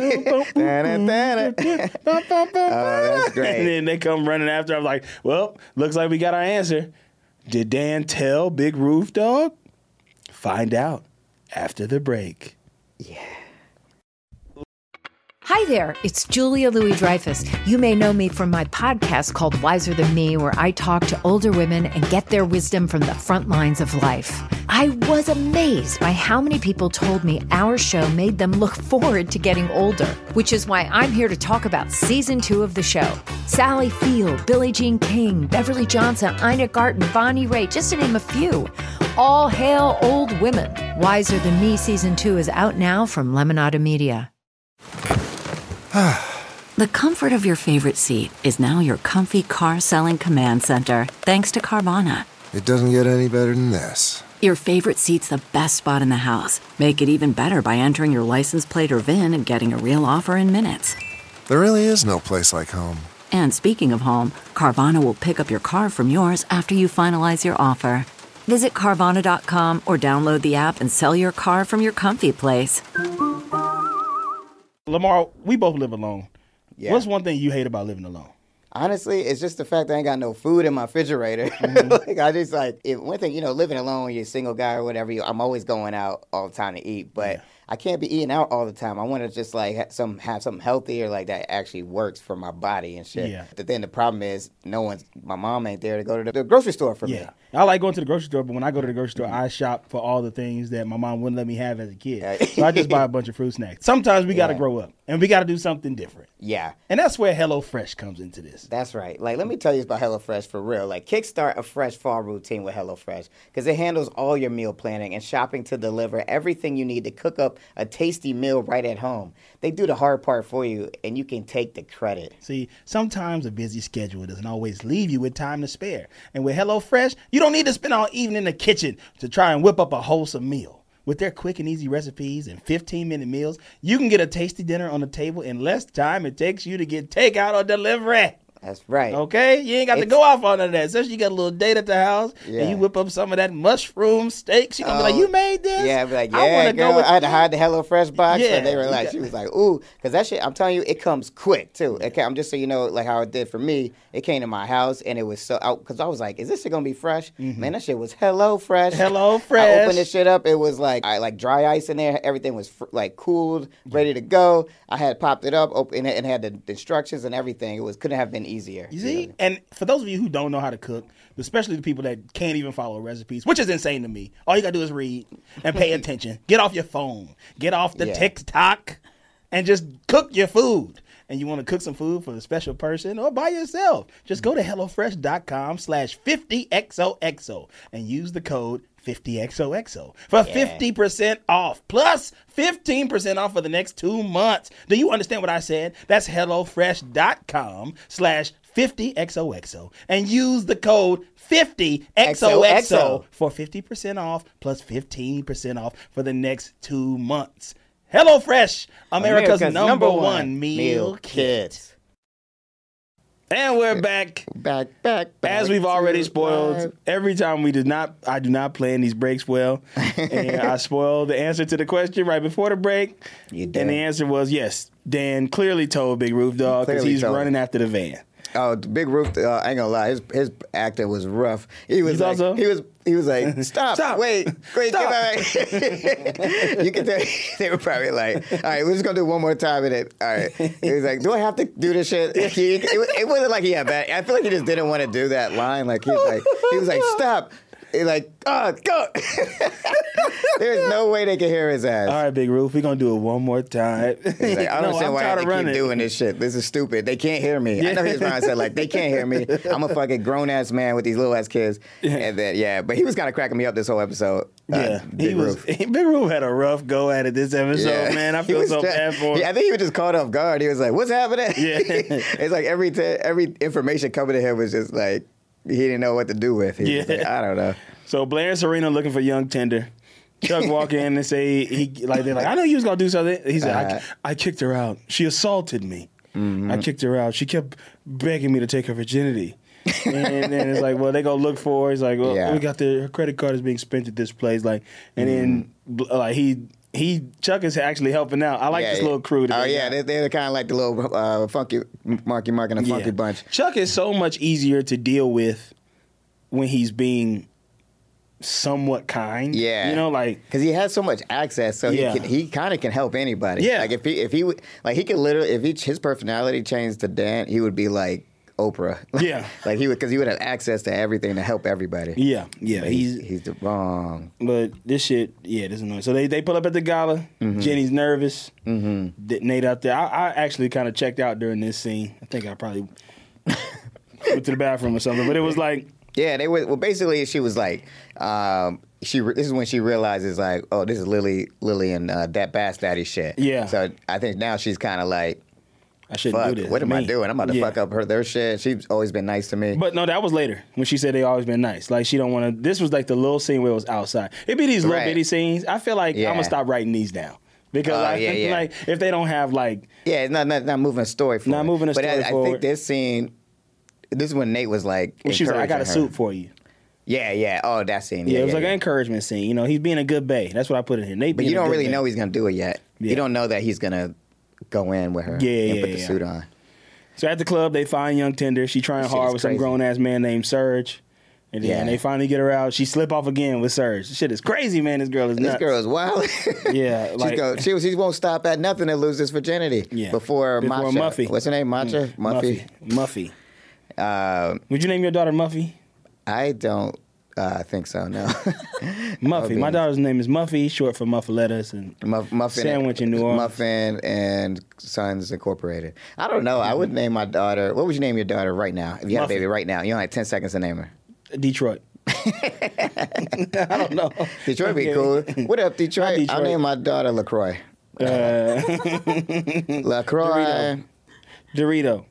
great. And then they come running after. I'm like, well, looks like we got our answer. Did Dan tell Big Roof Dog? Find out after the break. Yeah. Hi there, it's Julia Louis-Dreyfus. You may know me from my podcast called Wiser Than Me, where I talk to older women and get their wisdom from the front lines of life. I was amazed by how many people told me our show made them look forward to getting older, which is why I'm here to talk about season two of the show. Sally Field, Billie Jean King, Beverly Johnson, Ina Garten, Bonnie Raitt, just to name a few. All hail old women. Wiser Than Me season two is out now from Lemonada Media. The comfort of your favorite seat is now your comfy car selling command center, thanks to Carvana. It doesn't get any better than this. Your favorite seat's the best spot in the house. Make it even better by entering your license plate or V I N and getting a real offer in minutes. There really is no place like home. And speaking of home, Carvana will pick up your car from yours after you finalize your offer. Visit Carvana dot com or download the app and sell your car from your comfy place. Lamar, we both live alone. Yeah. What's one thing you hate about living alone? Honestly, it's just the fact that I ain't got no food in my refrigerator. Mm-hmm. Like, I just like, if, one thing, you know, living alone, you're a single guy or whatever, you, I'm always going out all the time to eat, but yeah. I can't be eating out all the time. I want to just like have some have something healthier, like that actually works for my body and shit. Yeah. But then the problem is, no one's, my mom ain't there to go to the, the grocery store for yeah. me. I like going to the grocery store, but when I go to the grocery store, I shop for all the things that my mom wouldn't let me have as a kid. So I just buy a bunch of fruit snacks. Sometimes we got to yeah. grow up, and we got to do something different. Yeah. And that's where HelloFresh comes into this. That's right. Like, let me tell you about HelloFresh for real. Like, kickstart a fresh fall routine with HelloFresh, because it handles all your meal planning and shopping to deliver everything you need to cook up a tasty meal right at home. They do the hard part for you, and you can take the credit. See, sometimes a busy schedule doesn't always leave you with time to spare. And with HelloFresh, you don't need to spend all evening in the kitchen to try and whip up a wholesome meal. With their quick and easy recipes and fifteen-minute meals, you can get a tasty dinner on the table in less time it takes you to get takeout or delivery. That's right. Okay? You ain't got it's, to go off on none of that. Especially you got a little date at the house, yeah. and you whip up some of that mushroom steak. She gonna oh, be like, you made this? Yeah, I'd be like, yeah, I girl. Go with I had to hide the HelloFresh box. Yeah. And they were like, yeah. she was like, ooh. Because that shit, I'm telling you, it comes quick, too. Okay, I'm just so you know, like how it did for me. It came to my house, and it was so, because I was like, is this shit going to be fresh? Mm-hmm. Man, that shit was HelloFresh. HelloFresh. I opened this shit up. It was like, I like dry ice in there. Everything was fr- like cooled, ready to go. I had popped it up, opened it, and had the instructions and everything. It was couldn't have been easier. You see? And for those of you who don't know how to cook, especially the people that can't even follow recipes, which is insane to me, all you got to do is read and pay attention. Get off your phone. Get off the yeah. TikTok and just cook your food. And you want to cook some food for a special person or by yourself, just go to HelloFresh.com slash 50XOXO and use the code fifty X O X O for yeah. fifty percent off, plus fifteen percent off for the next two months. Do you understand what I said? That's HelloFresh.com slash 50XOXO and use the code fifty X O X O for fifty percent off plus fifteen percent off for the next two months. HelloFresh, America's, America's number, number one, one meal, meal kit. kit. And we're back. Back, back, back. As we've already spoiled, back. Every time we did not, I do not plan these breaks well. And I spoiled the answer to the question right before the break. You did. And the answer was yes. Dan clearly told Big Roof Dog because he's running him. after the van. Oh, Big Roof. Uh, I ain't gonna lie. His his acting was rough. He was You like, thought so? he was he was like, stop, Stop. wait, wait, Stop. get back. You could tell they were probably like, all right, we're just gonna do one more time. And it, all right. He was like, do I have to do this shit? He, it, it wasn't like he had bad. I feel like he just didn't want to do that line. Like he was like, he was like, stop. He's like, oh, go. There's no way they can hear his ass. All right, Big Roof, we're going to do it one more time. He's like, I don't No, understand I'm why tired they of running. keep doing this shit. This is stupid. They can't hear me. I know his mind said, like, they can't hear me. I'm a fucking grown-ass man with these little-ass kids. And then, yeah, but he was kind of cracking me up this whole episode. Uh, Yeah, Big he was. Roof. Big Roof had a rough go at it this episode, Yeah. man. I He feel was so try- bad for him. Yeah, I think he was just caught off guard. He was like, what's happening? Yeah. It's like every t- every information coming to him was just like, he didn't know what to do with. He was Yeah. like, I don't know. So Blair and Serena looking for young Tender. Chuck walk in and say he like they're like, I know you was gonna do something. He said, Uh, I, I kicked her out. She assaulted me. Mm-hmm. I kicked her out. She kept begging me to take her virginity. And then it's like, well, they go look for her. He's like, well, Yeah. we got the her credit card is being spent at this place. Like, and then like he he Chuck is actually helping out. I like Mm-hmm. Yeah, this yeah. little crew. That Oh, they yeah, got. they, they're kind of like the little uh, funky Marky Mark and the funky Yeah. bunch. Chuck is so much easier to deal with when he's being somewhat kind. Yeah, you know, like because he has so much access, so Yeah. he can, he kind of can help anybody. Yeah. like if he if he would like he could literally if he, his personality changed to Dan, he would be like Oprah. Yeah. like he would because he would have access to everything to help everybody. yeah, yeah. But He's he's he's the wrong. but this shit, yeah, this is annoying. So they they pull up at the gala. Mm-hmm. Jenny's nervous. Mm-hmm. Nate out there. I, I actually kind of checked out during this scene. I think I probably went to the bathroom or something. But it was like, Yeah, they were. Well, basically, she was like, um, she. re- This is when she realizes, like, oh, this is Lily, Lily, and uh, that Bass Daddy shit. Yeah. So I think now she's kind of like, I shouldn't fuck, do this. what am I Me. doing? I'm about to Yeah. fuck up her their shit. She's always been nice to me. But no, that was later when she said they always been nice. Like she don't want to. This was like the little scene where it was outside. It be these little Right. bitty scenes. I feel like Yeah. I'm gonna stop writing these down because Oh, I yeah, think yeah. like if they don't have like yeah, it's not, not not moving a story forward. Not moving a but story I, I forward. think this scene, this is when Nate was like, when she was like, I got a encouraging her. suit for you. Yeah, yeah. Oh, that scene. Yeah, Yeah, it was yeah, like yeah. an encouragement scene. You know, he's being a good bae. That's what I put in here. Nate But being you a don't good really bae. know he's gonna do it yet. Yeah. You don't know that he's gonna go in with her Yeah, and yeah, put the yeah. suit on. So at the club, they find young Tender. She trying Shit hard is with some crazy. grown ass man named Serge. And then Yeah. they finally get her out. She slip off again with Serge. Shit is crazy, man. This girl is This nuts. girl is wild. Yeah, She's like- go, she, she won't stop at nothing to lose this virginity. Yeah. Before, Before Matcha. Muffy. What's her name? Matcha? Muffy. Muffy. Muffy. Uh, Would you name your daughter Muffy? I don't uh, think so, no. Muffy. be My nice. daughter's name is Muffy, short for Muffalettas. And Muff, Muffin. Sandwich in New Orleans. Muffin and Sons Incorporated. I don't know. I would name my daughter. What would you name your daughter right now? If you had a Muffy. baby right now, you only had ten seconds to name her. Detroit. I don't know. Detroit be Okay. cool. What up, Detroit? Detroit. I'll name my daughter LaCroix. Uh, LaCroix. Dorito.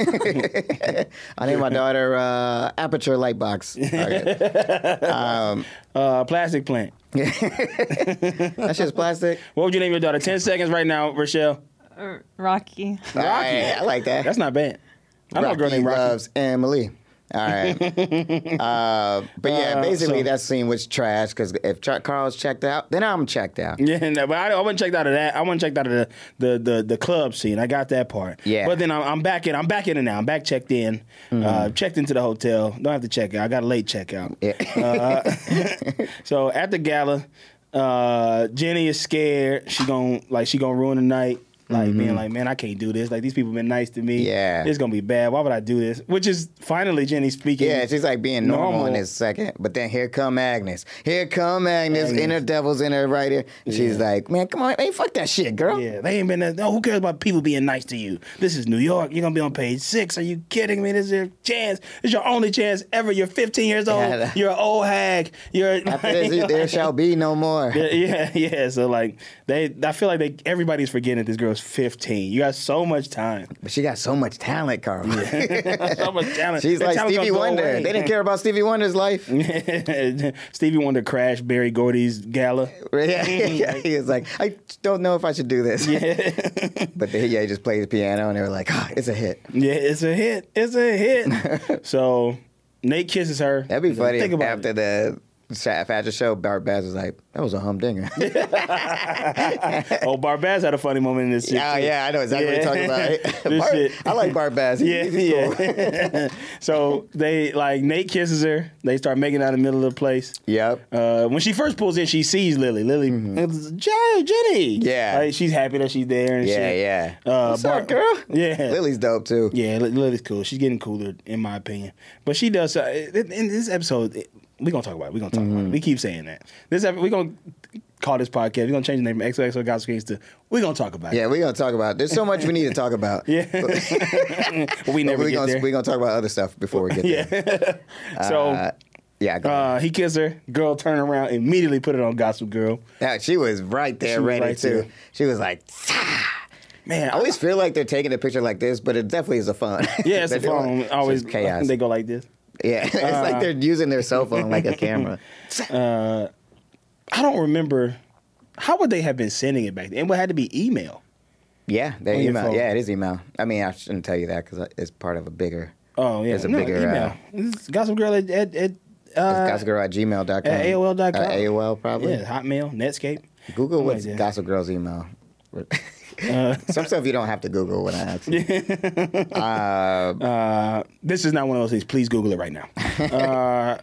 I named my daughter uh, Aperture Lightbox. Okay. Um, Uh, plastic plant. that shit's plastic. What would you name your daughter? Ten seconds right now, Rochelle. Uh, Rocky. All right, I like that. That's not bad. I know a girl named Rocky. loves Emily. All right. uh, but yeah, Uh, basically so- that scene was trash because if Ch- Carl's checked out, then I'm checked out. Yeah, no, but I, I wasn't checked out of that. I wasn't checked out of the, the the the club scene. I got that part. Yeah. But then I'm, I'm back in. I'm back in it now. I'm back checked in. Mm-hmm. Uh, checked into the hotel. Don't have to check out. I got a late checkout. Yeah. Uh, so at the gala, uh, Jenny is scared. She gon' like she gonna ruin the night. Like being like, man, I can't do this. Like these people been nice to me. Mm-hmm. Yeah. It's gonna be bad. Why would I do this? Which is finally Jenny speaking. Yeah, she's like being normal, Normal. in this second. But then here come Agnes. Here come Agnes. Agnes. Inner devil's in her right here. And she's like, man, come on. Hey, fuck that shit, girl. Yeah, they ain't been there. No, who cares about people being nice to you? This is New York. You're gonna be on page six. Are you kidding me? This is your chance. This is your only chance ever. You're fifteen years old. Yeah. You're an old hag. You're After this, there shall be no more. Yeah, yeah, yeah. So like they, I feel like they, everybody's forgetting that this girl's fifteen. You got so much time. But she got so much talent, Carl. So much talent. She's That like talent's Stevie gonna go Wonder. away. They didn't care about Stevie Wonder's life. Stevie Wonder crashed Barry Gordy's gala. Yeah, yeah, he was like, I don't know if I should do this. But then, yeah, he just played the piano, and they were like, ah, it's a hit. Yeah, it's a hit. It's a hit. So Nate kisses her. That'd be funny Think if about after it. the after the show, Bart Bass was like, "That was a humdinger." Oh, Bart Bass had a funny moment in this shit. Yeah, too. yeah, I know exactly Yeah. what you're talking about. This Bart, shit. I like Bart Bass. He- Yeah, he's cool. yeah. So they like Nate kisses her. They start making out in the middle of the place. Yep. Uh, when she first pulls in, she sees Lily. Lily, it's, Jenny, Jenny. Yeah. Like, she's happy that she's there and Yeah, shit. yeah. Uh, What's Bart- up, girl? Yeah. Lily's dope too. Yeah, Li- Lily's cool. She's getting cooler, in my opinion. But she does. Uh, in in this episode, it, we're gonna talk about it. We're gonna talk about it. We keep saying that. This ep- we're gonna call this podcast. We're gonna change the name from X O X O Gospel Kings to we're gonna talk about it. Yeah, we're gonna talk about. There's so much we need to talk about. Yeah. But we never we're get gonna there. we're gonna talk about other stuff before we get there. Yeah. So Uh, yeah, go ahead. uh, he kissed her. Girl turned around, immediately put it on Gossip Girl. Yeah, she was right there, She was ready right too. there. She was like, Man, I always feel like they're taking a picture like this, but it definitely is a phone. yeah, it's They're a phone. doing- Always it's chaos. They go like this. Yeah, it's like they're using their cell phone like a camera. Uh, I don't remember. How would they have been sending it back then? It would have to be email. Yeah, they On your email. phone. Yeah, it is email. I mean, I shouldn't tell you that because it's part of a bigger. Oh yeah, It's a no, bigger, email. uh, It's Gossip Girl at, at, at It's uh, gossip girl at gmail dot com. at A O L dot com. Uh, A O L probably. yeah, Hotmail, Netscape. Google Something what's like that. Gossip Girl's email. Uh, Some stuff you don't have to Google when I ask you. uh, Uh, this is not one of those things. Please Google it right now. Uh,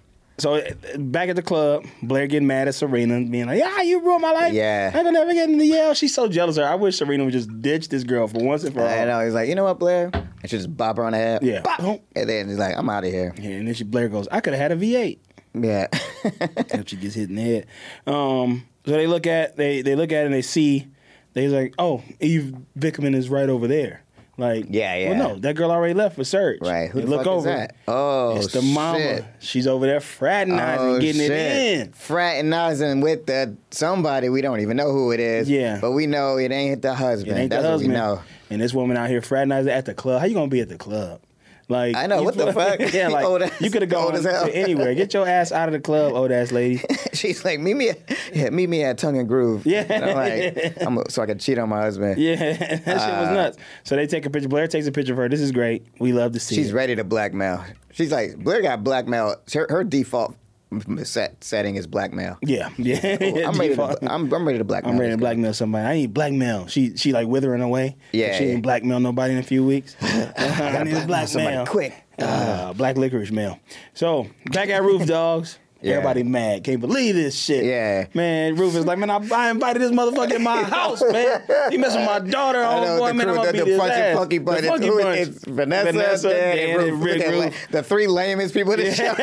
so uh, back at the club, Blair getting mad at Serena, being like, "Yeah, you ruined my life. Yeah. I'm gonna never get in the Yale." She's so jealous of her. I wish Serena would just ditch this girl for once and for all. I know. He's like, you know what, Blair? I should just bop her on the head. Yeah. Bop! And then he's like, I'm out of here. Yeah, and then she Blair goes, "I could have had a V eight." Yeah. Except she gets hit in the head. Um, so they look at they they look at it and they see. They're like, "Oh, Eve Bickerman is right over there." Like, Yeah, yeah. Well, no, that girl already left for Serge. Right. Who They the look fuck over. is that? Oh, It's the mama. shit. She's over there fraternizing, Oh, getting shit. it in. Fraternizing with the somebody we don't even know who it is. Yeah. But we know it ain't the husband. It ain't That's the husband. what we know. And this woman out here fraternizing at the club. How you gonna be at the club? Like I know, you- what the fuck? Yeah, like Old ass- you could have old gone as hell. anywhere. Get your ass out of the club, old ass lady. She's like, meet me at, yeah, meet me at Tongue and Groove. Yeah. And I'm like, I'm, so I can cheat on my husband. Yeah, that shit was Uh, nuts. So they take a picture. Blair takes a picture of her. This is great. We love to see She's it. ready to blackmail. She's like, Blair got blackmail. Her, her default set, setting is blackmail. Yeah, yeah. I'm ready Default. to. I'm, I'm ready to blackmail. I'm ready to this girl. blackmail somebody. I need blackmail. She she like withering away. Yeah, She yeah. ain't blackmail nobody in a few weeks. I need to blackmail somebody quick. Uh, black licorice mail. So back at Roof Dogs. Yeah. Everybody mad. Can't believe this shit. Yeah. Man, Roof is like, man, I, I invited this motherfucker in my house, man. He messing with my daughter. I Oh, know, boy, the man, crew, I'm gonna the, beat the his Punchy ass. Funky Bunch. The It's, Funky who- Bunch. it's Vanessa, Vanessa, Dan, Dan, and Roof. and Look Rick at, Roof. like, the three lamest people in the show.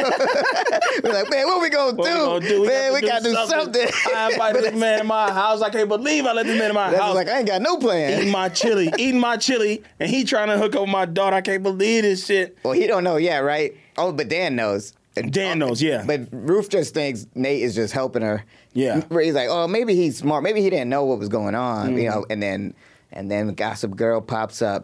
We're like, man, what we gonna What do? we gonna do? Man, we got gotta to do something. I invited this man in my house. I can't believe I let this man in my That's house. like, I ain't got no plan. Eating my chili, eating my chili, and he trying to hook up my daughter. I can't believe this shit. Well, he don't know yet, right? Oh, but Dan knows. Dan knows, yeah. But Roof just thinks Nate is just helping her. Yeah. He's like, oh, maybe he's smart. Maybe he didn't know what was going on, Mm-hmm. you know. And then, and then Gossip Girl pops up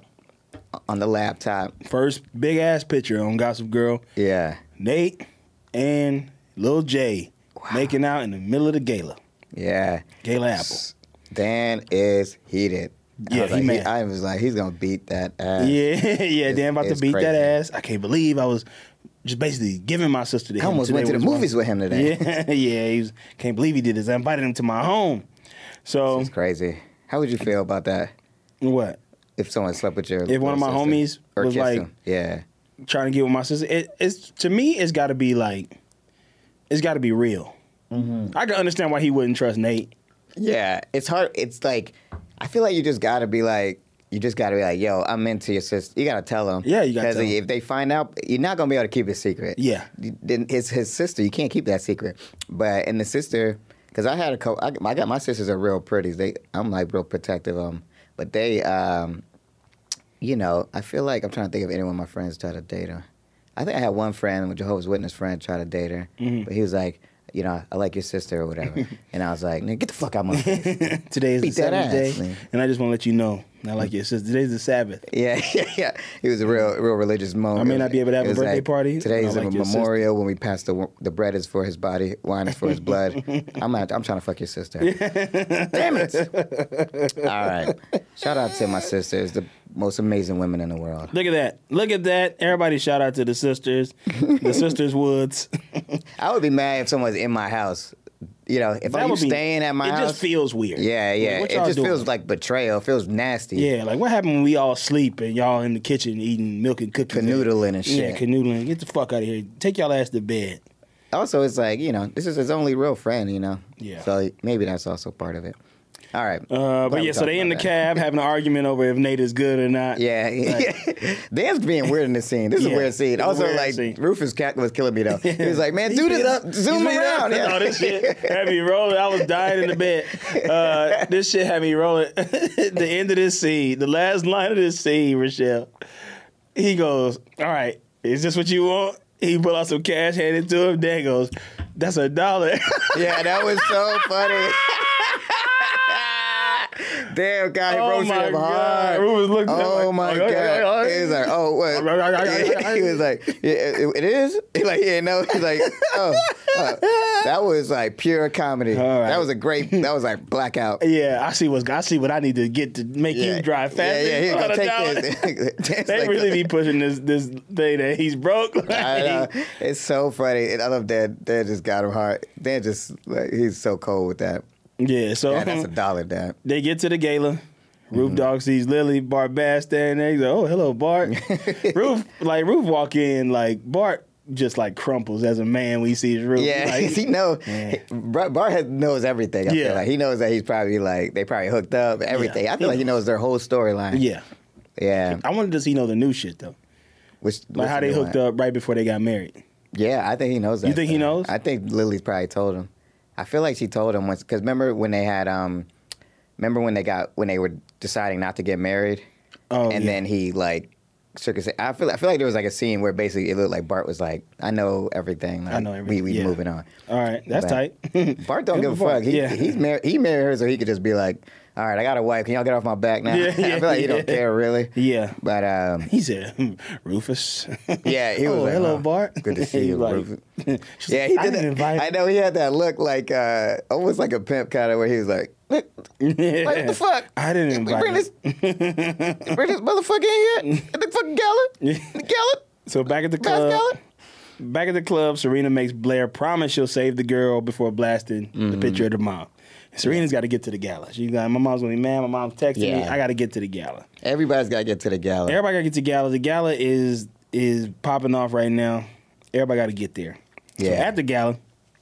on the laptop. First big ass picture on Gossip Girl. Yeah, Nate and Lil J making out in the middle of the gala. yeah. Gala Apple. Dan is heated. I Yeah, was he like, mad. I was like, he's gonna beat that ass. Yeah, yeah, It's- Dan about to it's beat crazy. that ass. I can't believe I was just basically giving my sister to I him. almost today went to the was one- movies with him today. Yeah, yeah, he was, can't believe he did this. I invited him to my home. So, It's crazy. How would you feel about that what? if someone slept with your If one of my little sister? homies or was kissed like- him? Yeah, Trying to get with my sister. It, it's to me, it's got to be like, it's got to be real. Mm-hmm. I can understand why he wouldn't trust Nate. yeah. It's hard. It's like I feel like you just gotta be like. You just gotta be like, yo, I'm into your sister. You gotta tell them. Yeah, you gotta Because tell 'em. if they find out, you're not gonna be able to keep it secret. Yeah. You- Then his his sister, you can't keep that secret. But and the sister, because I had a co, I, I got my sisters are real pretty. They, I'm like real protective of them. But they, um, you know, I feel like I'm trying to think of anyone of my friends try to date her. I think I had one friend, a Jehovah's Witness friend, try to date her, Mm-hmm. but he was like, you know, I like your sister or whatever. And I was like, nigga, get the fuck out of my face. Today is Beat the that seventh ass, day, man. and I just want to let you know Not like your sister. Today's the Sabbath. Yeah, yeah, yeah. It was a real, real religious moment. I may not be able to have It a was birthday like, party. Today's Not a like your memorial when we pass the the bread is for his body, wine is for his blood. I'm not, I'm trying to fuck your sister. Damn it! All right. Shout out to my sisters, the most amazing women in the world. Look at that. Look at that. Everybody shout out to the sisters. The sisters Woods. I would be mad if someone's in my house. You know, if That I'm would be- staying at my it house. just feels weird. Yeah, yeah. Like, what it y'all just doing? feels like betrayal. It feels nasty. Yeah, like what happened when we all sleep and y'all in the kitchen eating milk and cookies? Canoodling and shit. Yeah, canoodling. Get the fuck out of here. Take y'all ass to bed. Also, it's like, you know, this is his only real friend, you know? Yeah. So maybe that's also part of it. All right. Uh, but Glad we yeah, so talked they in the about that. cab having an argument over if Nate is good or not. Yeah, Dan's being weird in this scene. This is Yeah, a weird scene. it's a Also, weird like scene. Rufus cat was killing me though. He was like, "Man, He dude it is. up, zoom He's around." me Yeah. No, this shit had me rolling. I was dying in the bed. Uh, this shit had me rolling. The end of this scene, the last line of this scene, Rochelle. He goes, "All right, is this what you want?" He pull out some cash, hand it to him. Dan goes, "That's a dollar." Yeah, that was so funny. Damn, God, he Oh roasted my him God. hard. Rufus looked at him Oh like, my "Oh, yeah, yeah, God. yeah." He was like, "Oh, what?" He was like, "Yeah, it, it is." He like, "Yeah, no." He's like, "Oh, uh, that was like pure comedy. All right. That was a great. That was like blackout." Yeah, I see what's I see what I need to get to make Yeah. you drive faster. Yeah, yeah, here you On go. a Take dollar. this. They Like- really be pushing this this thing that he's broke. I know. It's so funny. And I love Dad. Dad just got him hard. Dad just, like, he's so cold with that. Yeah, so Yeah, that's a dollar, Dad. they get to the gala. Roof Mm-hmm. Dog sees Lily, Bart Bass standing there. He's like, "Oh, hello, Bart." Roof, like Roof, walk in like Bart just like crumples as a man when he sees Roof. Yeah, like, he know. Yeah. Bart Bart has- knows everything. I Yeah. feel like he knows that he's probably like they probably hooked up. Everything. Yeah. I feel like he knows their whole storyline. yeah. yeah. I wonder does he know the new shit though, Which, like how they hooked up right before they got married. Yeah, I think he knows that. You think he stuff. knows? I think Lily's probably told him. I feel like she told him once because remember when they had um, remember when they got when they were deciding not to get married, Oh, and yeah. then he like shook his. I feel I feel like there was like a scene where basically it looked like Bart was like, "I know everything. Like, I know everything. We we Yeah. moving on." All right, that's But tight. Bart don't Good give a for Bart. fuck. He, Yeah. he's married. He married her so he could just be like, "All right, I got a wife. Can y'all get off my back now?" Yeah, I feel yeah, like he yeah. don't care really. Yeah. But um, He said, "Hmm, Rufus." yeah, he was Oh, like, hello, "Oh, Bart." Good to see He you, like- Rufus." She's Yeah, like, he "I did didn't that. invite I know he had that look like uh, almost like a pimp kind of where he was like, "Look, Yeah. like, what the fuck? I didn't We invite bring him." this, bring this motherfucker in here at the fucking gala, the gala, So back at the Bass club, gala." back at the club, Serena makes Blair promise she'll save the girl before blasting Mm-hmm. the picture of the mom. And Serena's got to get to the gala. She's like, "My mom's gonna be mad. My mom's texting me. Yeah. I got to get to the gala." Everybody's got to get to the gala. Everybody got to get to the gala. The gala is is popping off right now. Everybody got to get there. So Yeah. at the gala,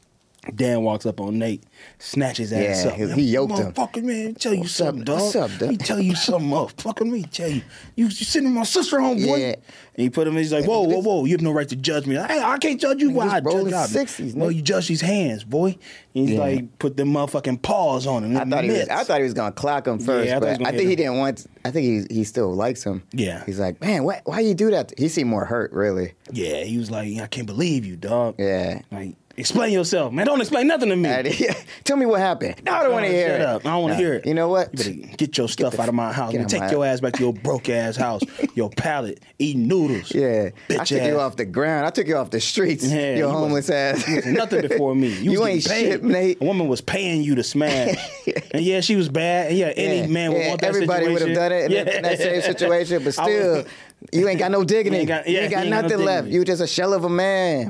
Dan walks up on Nate, snatches his ass Yeah, up. he- he yoked him. Motherfucker, man, tell you What's something, up? dog. What's up, dog? He tell you something, motherfucker. Me tell you, you you sitting with my sister home, boy. Yeah. And he put him. He's like, whoa, whoa, whoa. You have no right to judge me. I, I can't judge you. Why I this rolling judge y'all? sixties, No, nigga. you judge these hands, boy. And he's Yeah. like, put them motherfucking paws on him. I thought he was. I thought he was gonna clock him first, Yeah, I thought he was but gonna I hit think he him. didn't want. I think he he still likes him. Yeah. He's like, man, why why you do that? He seemed more hurt, really. Yeah, he was like, I can't believe you, dog. Yeah. Like, explain yourself, man. Don't explain nothing to me. And he- Tell me what happened. No, I don't want to hear Shut it. up. I don't want to No. hear it. You know what? You better get your stuff the- out of my house. get Man, out take my- your ass back to your broke ass house, your pallet, eating noodles. Yeah, I Bitch took you ass. off the ground. I took you off the streets. Yeah, you you homeless ass. You was nothing before me. You, You was ain't getting paid. shit, Nate. A woman was paying you to smash. And yeah, she was bad. And yeah, any Yeah, man would yeah, want that everybody would have situation. done it in, yeah. that, in that same situation, but I was- still, you ain't got no dignity. You ain't got- you yeah, ain't got you ain't got no nothing left. dignity. You just a shell of a man.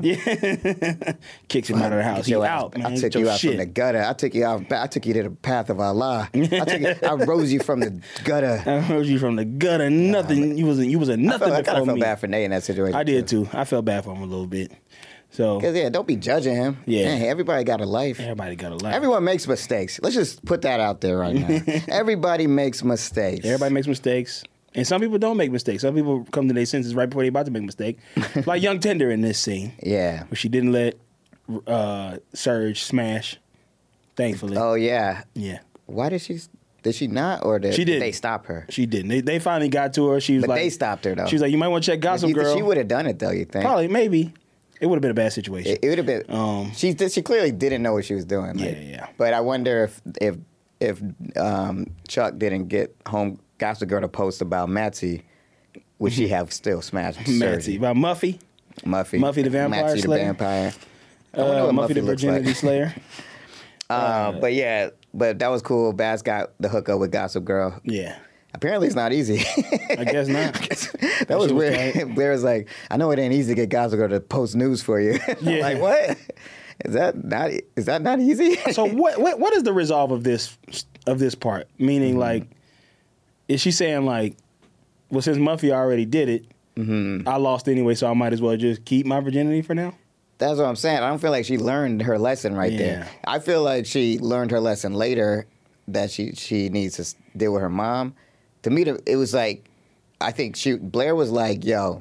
Kicks him out of the house. Get He your ass- out, man. I Get took your you out shit. from the gutter. I took you out. I took you to the path of Allah. I, took you, I rose you from the gutter. I heard you from the gutter. Nothing. You was a, you was a I, nothing felt, I before kind of felt me. bad for Nate in that situation. I did too. I felt bad for him a little bit. So Because, yeah, don't be judging him. Yeah. Man, everybody got a life. everybody got a laugh. Everyone makes mistakes. Let's just put that out there right now. Everybody makes mistakes. Everybody makes mistakes. And some people don't make mistakes. Some people come to their senses right before they're about to make a mistake. Like Young Tender in this scene. Yeah. Where she didn't let uh, Serge smash. Thankfully. Oh, yeah. Yeah. Why did she... Did she not? Or did, She did did. they stop her? She didn't. They, they finally got to her. She was But like... they stopped her, though. She was like, you might want to check Gossip You think Girl. She would have done it, though, you think? Probably, maybe. It would have been a bad situation. It, it would have been... Um, she did- she clearly didn't know what she was doing. Like, Yeah, yeah. But I wonder if if if um, Chuck didn't get home Gossip Girl to post about Matsy, which she have still smashed. Matsy. About Muffy. Muffy. Muffy the Vampire Matsy Slayer. the Vampire. I Uh, wonder what Muffy the looks Virginity like. Slayer. Uh, but yeah, but that was cool. Bass got the hookup with Gossip Girl. Yeah. Apparently, it's not easy. I guess not. That was shit was weird. tight. Blair was like, "I know it ain't easy to get Gossip Girl to post news for you." Yeah. Like, what? Is that not? Is that not easy? So what, what what is the resolve of this of this part? Meaning, mm-hmm. like, is she saying like, well, since Muffy already did it, mm-hmm. I lost anyway, so I might as well just keep my virginity for now? That's what I'm saying. I don't feel like she learned her lesson right Yeah. there. I feel like she learned her lesson later that she she needs to deal with her mom. To me, it was like, I think she Blair was like, "Yo,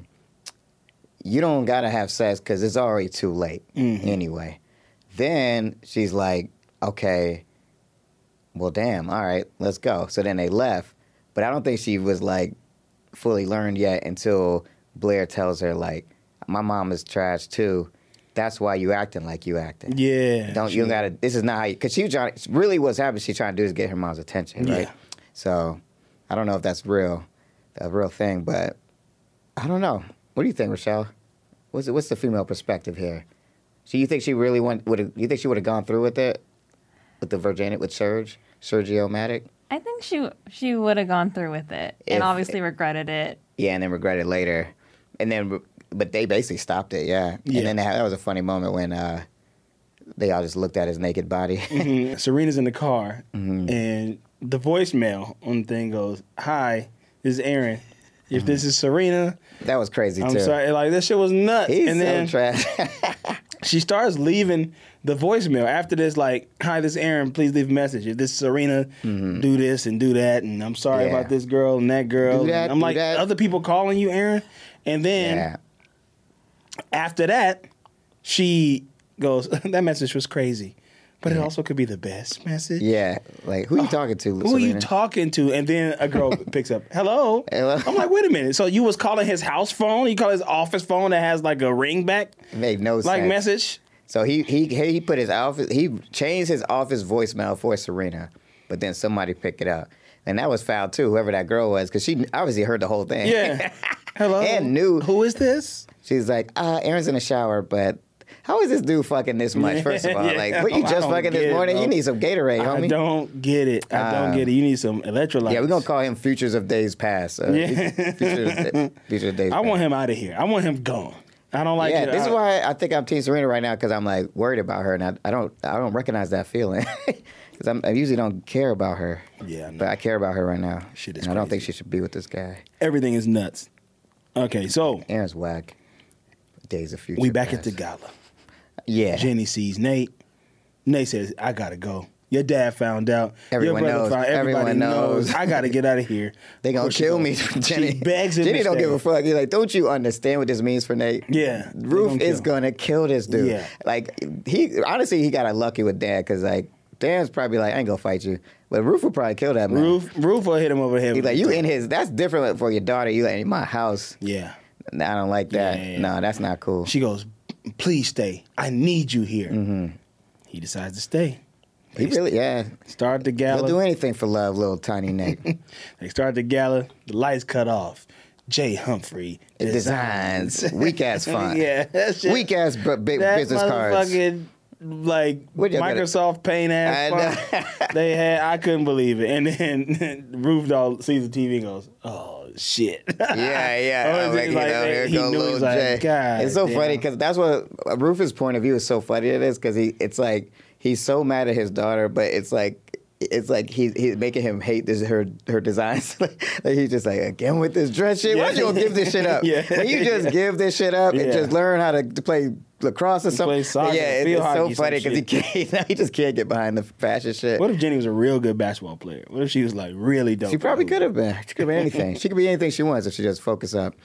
you don't gotta have sex because it's already too late mm-hmm. anyway." Then she's like, "Okay, well, damn, all right, let's go." So then they left, but I don't think she was like fully learned yet until Blair tells her like, "My mom is trash too. That's why you acting like you acting. Yeah. Don't you gotta? This is not how you." Because she was trying. Really, what's happening? She's trying to do is get her mom's attention, right? Yeah. So I don't know if that's real, a real thing, but I don't know. What do you think, Rochelle? What's what's the female perspective here? So you think she really went? Would you think she would have gone through with it, with the virginity with Serge, Sergio Matic? I think she she would have gone through with it If- and obviously regretted it. Yeah, and then regret it later, and then but they basically stopped it. Yeah, Yeah. and then they had, that was a funny moment when uh, they all just looked at his naked body. Mm-hmm. Serena's in the car, Mm-hmm. and the voicemail on the thing goes, "Hi, this is Aaron. If this is Serena, That was crazy I'm too. sorry." Like, that shit was nuts. He's and so then trash. she starts leaving the voicemail after this, like, "Hi, this is Aaron. Please leave a message. If this is Serena, do this and do that. And I'm sorry Mm-hmm. Yeah. about this girl and that girl." Do that, I'm do like, that. other people calling you, Aaron? And then Yeah. after that, she goes, "That message was crazy. But it also could be the best message." Yeah, like who you talking to? Who are you Selena? talking to? And then a girl picks up, "Hello?" Hello? I'm like, wait a minute. So you was calling his house phone? You call his office phone that has like a ring back? Made no Like sense. message? So he he he put his office he changed his office voicemail for Serena, but then somebody picked it up, and that was foul too. Whoever that girl was, because she obviously heard the whole thing. Yeah. Hello? And knew. Who is this? She's like, uh, Aaron's in the shower, but how is this dude fucking this much? First of all, Yeah. like, what you I just don't fucking get this it, morning? bro. You need some Gatorade, I homie. don't get it. I don't Um, get it. You need some electrolytes. Yeah, we're gonna call him Futures of Days Past. Uh, Yeah. Futures, Futures of Days I Past. want him out of here. I want him gone. I don't like yeah, it. this I, is why I think I'm Team Serena right now because I'm like worried about her, and I, I don't I don't recognize that feeling because I usually don't care about her. Yeah, I know. but I care about her right now. Shit is and I don't crazy. think she should be with this guy. Everything is nuts. Okay, so Aaron's whack. Days of Future. we back at Past. the gala. Yeah. Jenny sees Nate. Nate says, "I gotta go. Your dad found out. Everyone Your brother knows. found Everybody Everyone knows. knows. I gotta get out of here." They Of gonna course she kill goes. me, Jenny. She begs him Jenny to don't stay. give a fuck. He's like, don't you understand what this means for Nate? Yeah, they Roof gonna is kill. gonna kill this dude. Yeah. Like he honestly, he got lucky with Dad because like Dan's probably like, I ain't gonna fight you, but Roof would probably kill that man. Roof, Roof will hit him over the head. He's with like, the you door. in his? That's different for your daughter. You like in my house. Yeah. Nah, I don't like that. Yeah, yeah, yeah. No, that's not cool. She goes, "Please stay. I need you here." Mm-hmm. He decides to stay. He really, yeah. Start the He'll do gala. anything for love, little tiny Nate. They start the gala. The lights cut off. Jay Humphrey Designs, designs. weak ass font. Yeah, that shit. Weak ass b- big That business cards. motherfucking, like What y'all gotta- Microsoft Paint I ass know. font. They had. I couldn't believe it. And then Roof Dog sees the T V and goes, "Oh shit." Yeah, yeah. Oh, I'm like, you like, know, here he go knew, little he's like, Jay. God it's so damn. funny because that's what Rufus' point of view is so funny. It is because he, it's like he's so mad at his daughter, but it's like. It's like he's he's making him hate this her her designs. Like he's just like, again with this dress shit. Why Yeah. you don't give this shit up? Yeah. When you just give this shit up and Yeah. just learn how to, to play lacrosse or something. play soccer, yeah, it's, field it's so hockey, some funny because he shit. can't. He just can't get behind the fashion shit. What if Jenny was a real good basketball player? What if she was like really dope? She probably could have been. She could be anything. She could be anything she wants if she just focus up.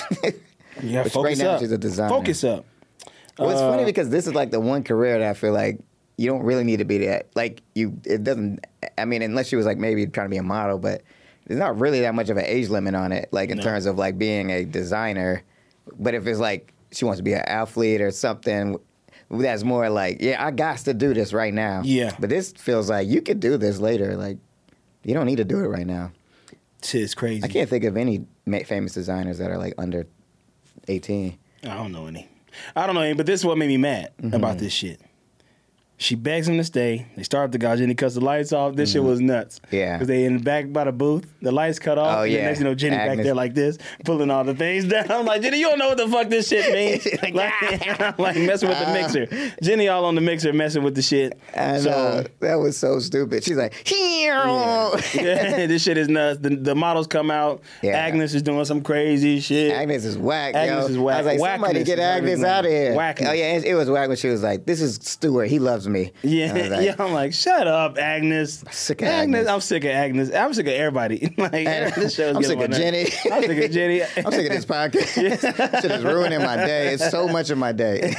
Yeah, But focus right now up. she's a designer. Focus up. Well, it's Uh, funny because this is like the one career that I feel like you don't really need to be that. Like you, it doesn't. I mean, unless she was like maybe trying to be a model, but there's not really that much of an age limit on it. Like in No. terms of like being a designer. But if it's like she wants to be an athlete or something, that's more like, yeah, I got to do this right now. Yeah. But this feels like you could do this later. Like you don't need to do it right now. Shit's crazy. I can't think of any ma- famous designers that are like under eighteen. I don't know any. I don't know any, but this is what made me mad mm-hmm. about this shit. She begs him to stay. They start up the guy. Jenny cuts the lights off. This mm-hmm. shit was nuts. Yeah. Because they in the back by the booth. The lights cut off. Oh, and yeah. Next you know, Jenny Agnes. back there like this, pulling all the things down. I'm like, Jenny, you don't know what the fuck this shit means. like, like, like messing with the mixer. Jenny all on the mixer messing with the shit. I so, know. That was so stupid. She's like, yeah. yeah, this shit is nuts. The, the models come out. Yeah. Agnes is doing some crazy shit. Agnes is whack, Agnes yo. is whack. I was like, Whackness somebody get is Agnes out of here. Whackness. Oh, yeah, it, it was whack when she was like, this is Stuart. He loves me. Yeah. Like, yeah, I'm like, shut up, Agnes. Sick of Agnes. Agnes. I'm sick of Agnes. I'm sick of everybody. like, this show's I'm sick of Jenny. I'm sick of Jenny. I'm sick of this podcast. Shit is ruining my day. It's so much of my day.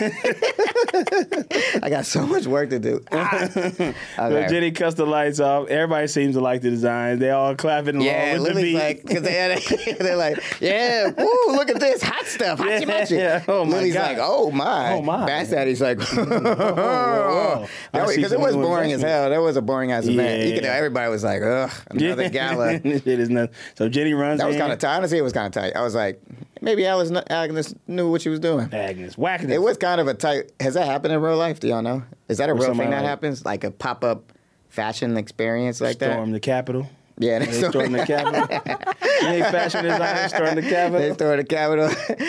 I got so much work to do. Ah. Okay. So Jenny cuts the lights off. Everybody seems to like the design. They all clapping along yeah, with Lily's the beat. like, because they had a, they're like, yeah, woo, look at this hot stuff, hot yeah, yeah. Oh my Lily's God. like, oh my, oh my. Bass Daddy's like, whoa, because it was boring as hell. That was a boring ass event. Yeah. You could, everybody was like, ugh, another yeah. gala. Shit is nuts. So Jenny runs. That was in. kind of tight. Honestly, it was kind of tight. I was like, maybe Alice, Agnes knew what she was doing. Agnes, whacking it was kind of a tight. Has that happened in real life? Do y'all know? Is that a Or real thing that like, happens? Like a pop up fashion experience like storm that? Storm the Capitol. Yeah, they, they storm the Capitol. They fashion designers storm the Capitol. They storm the Capitol.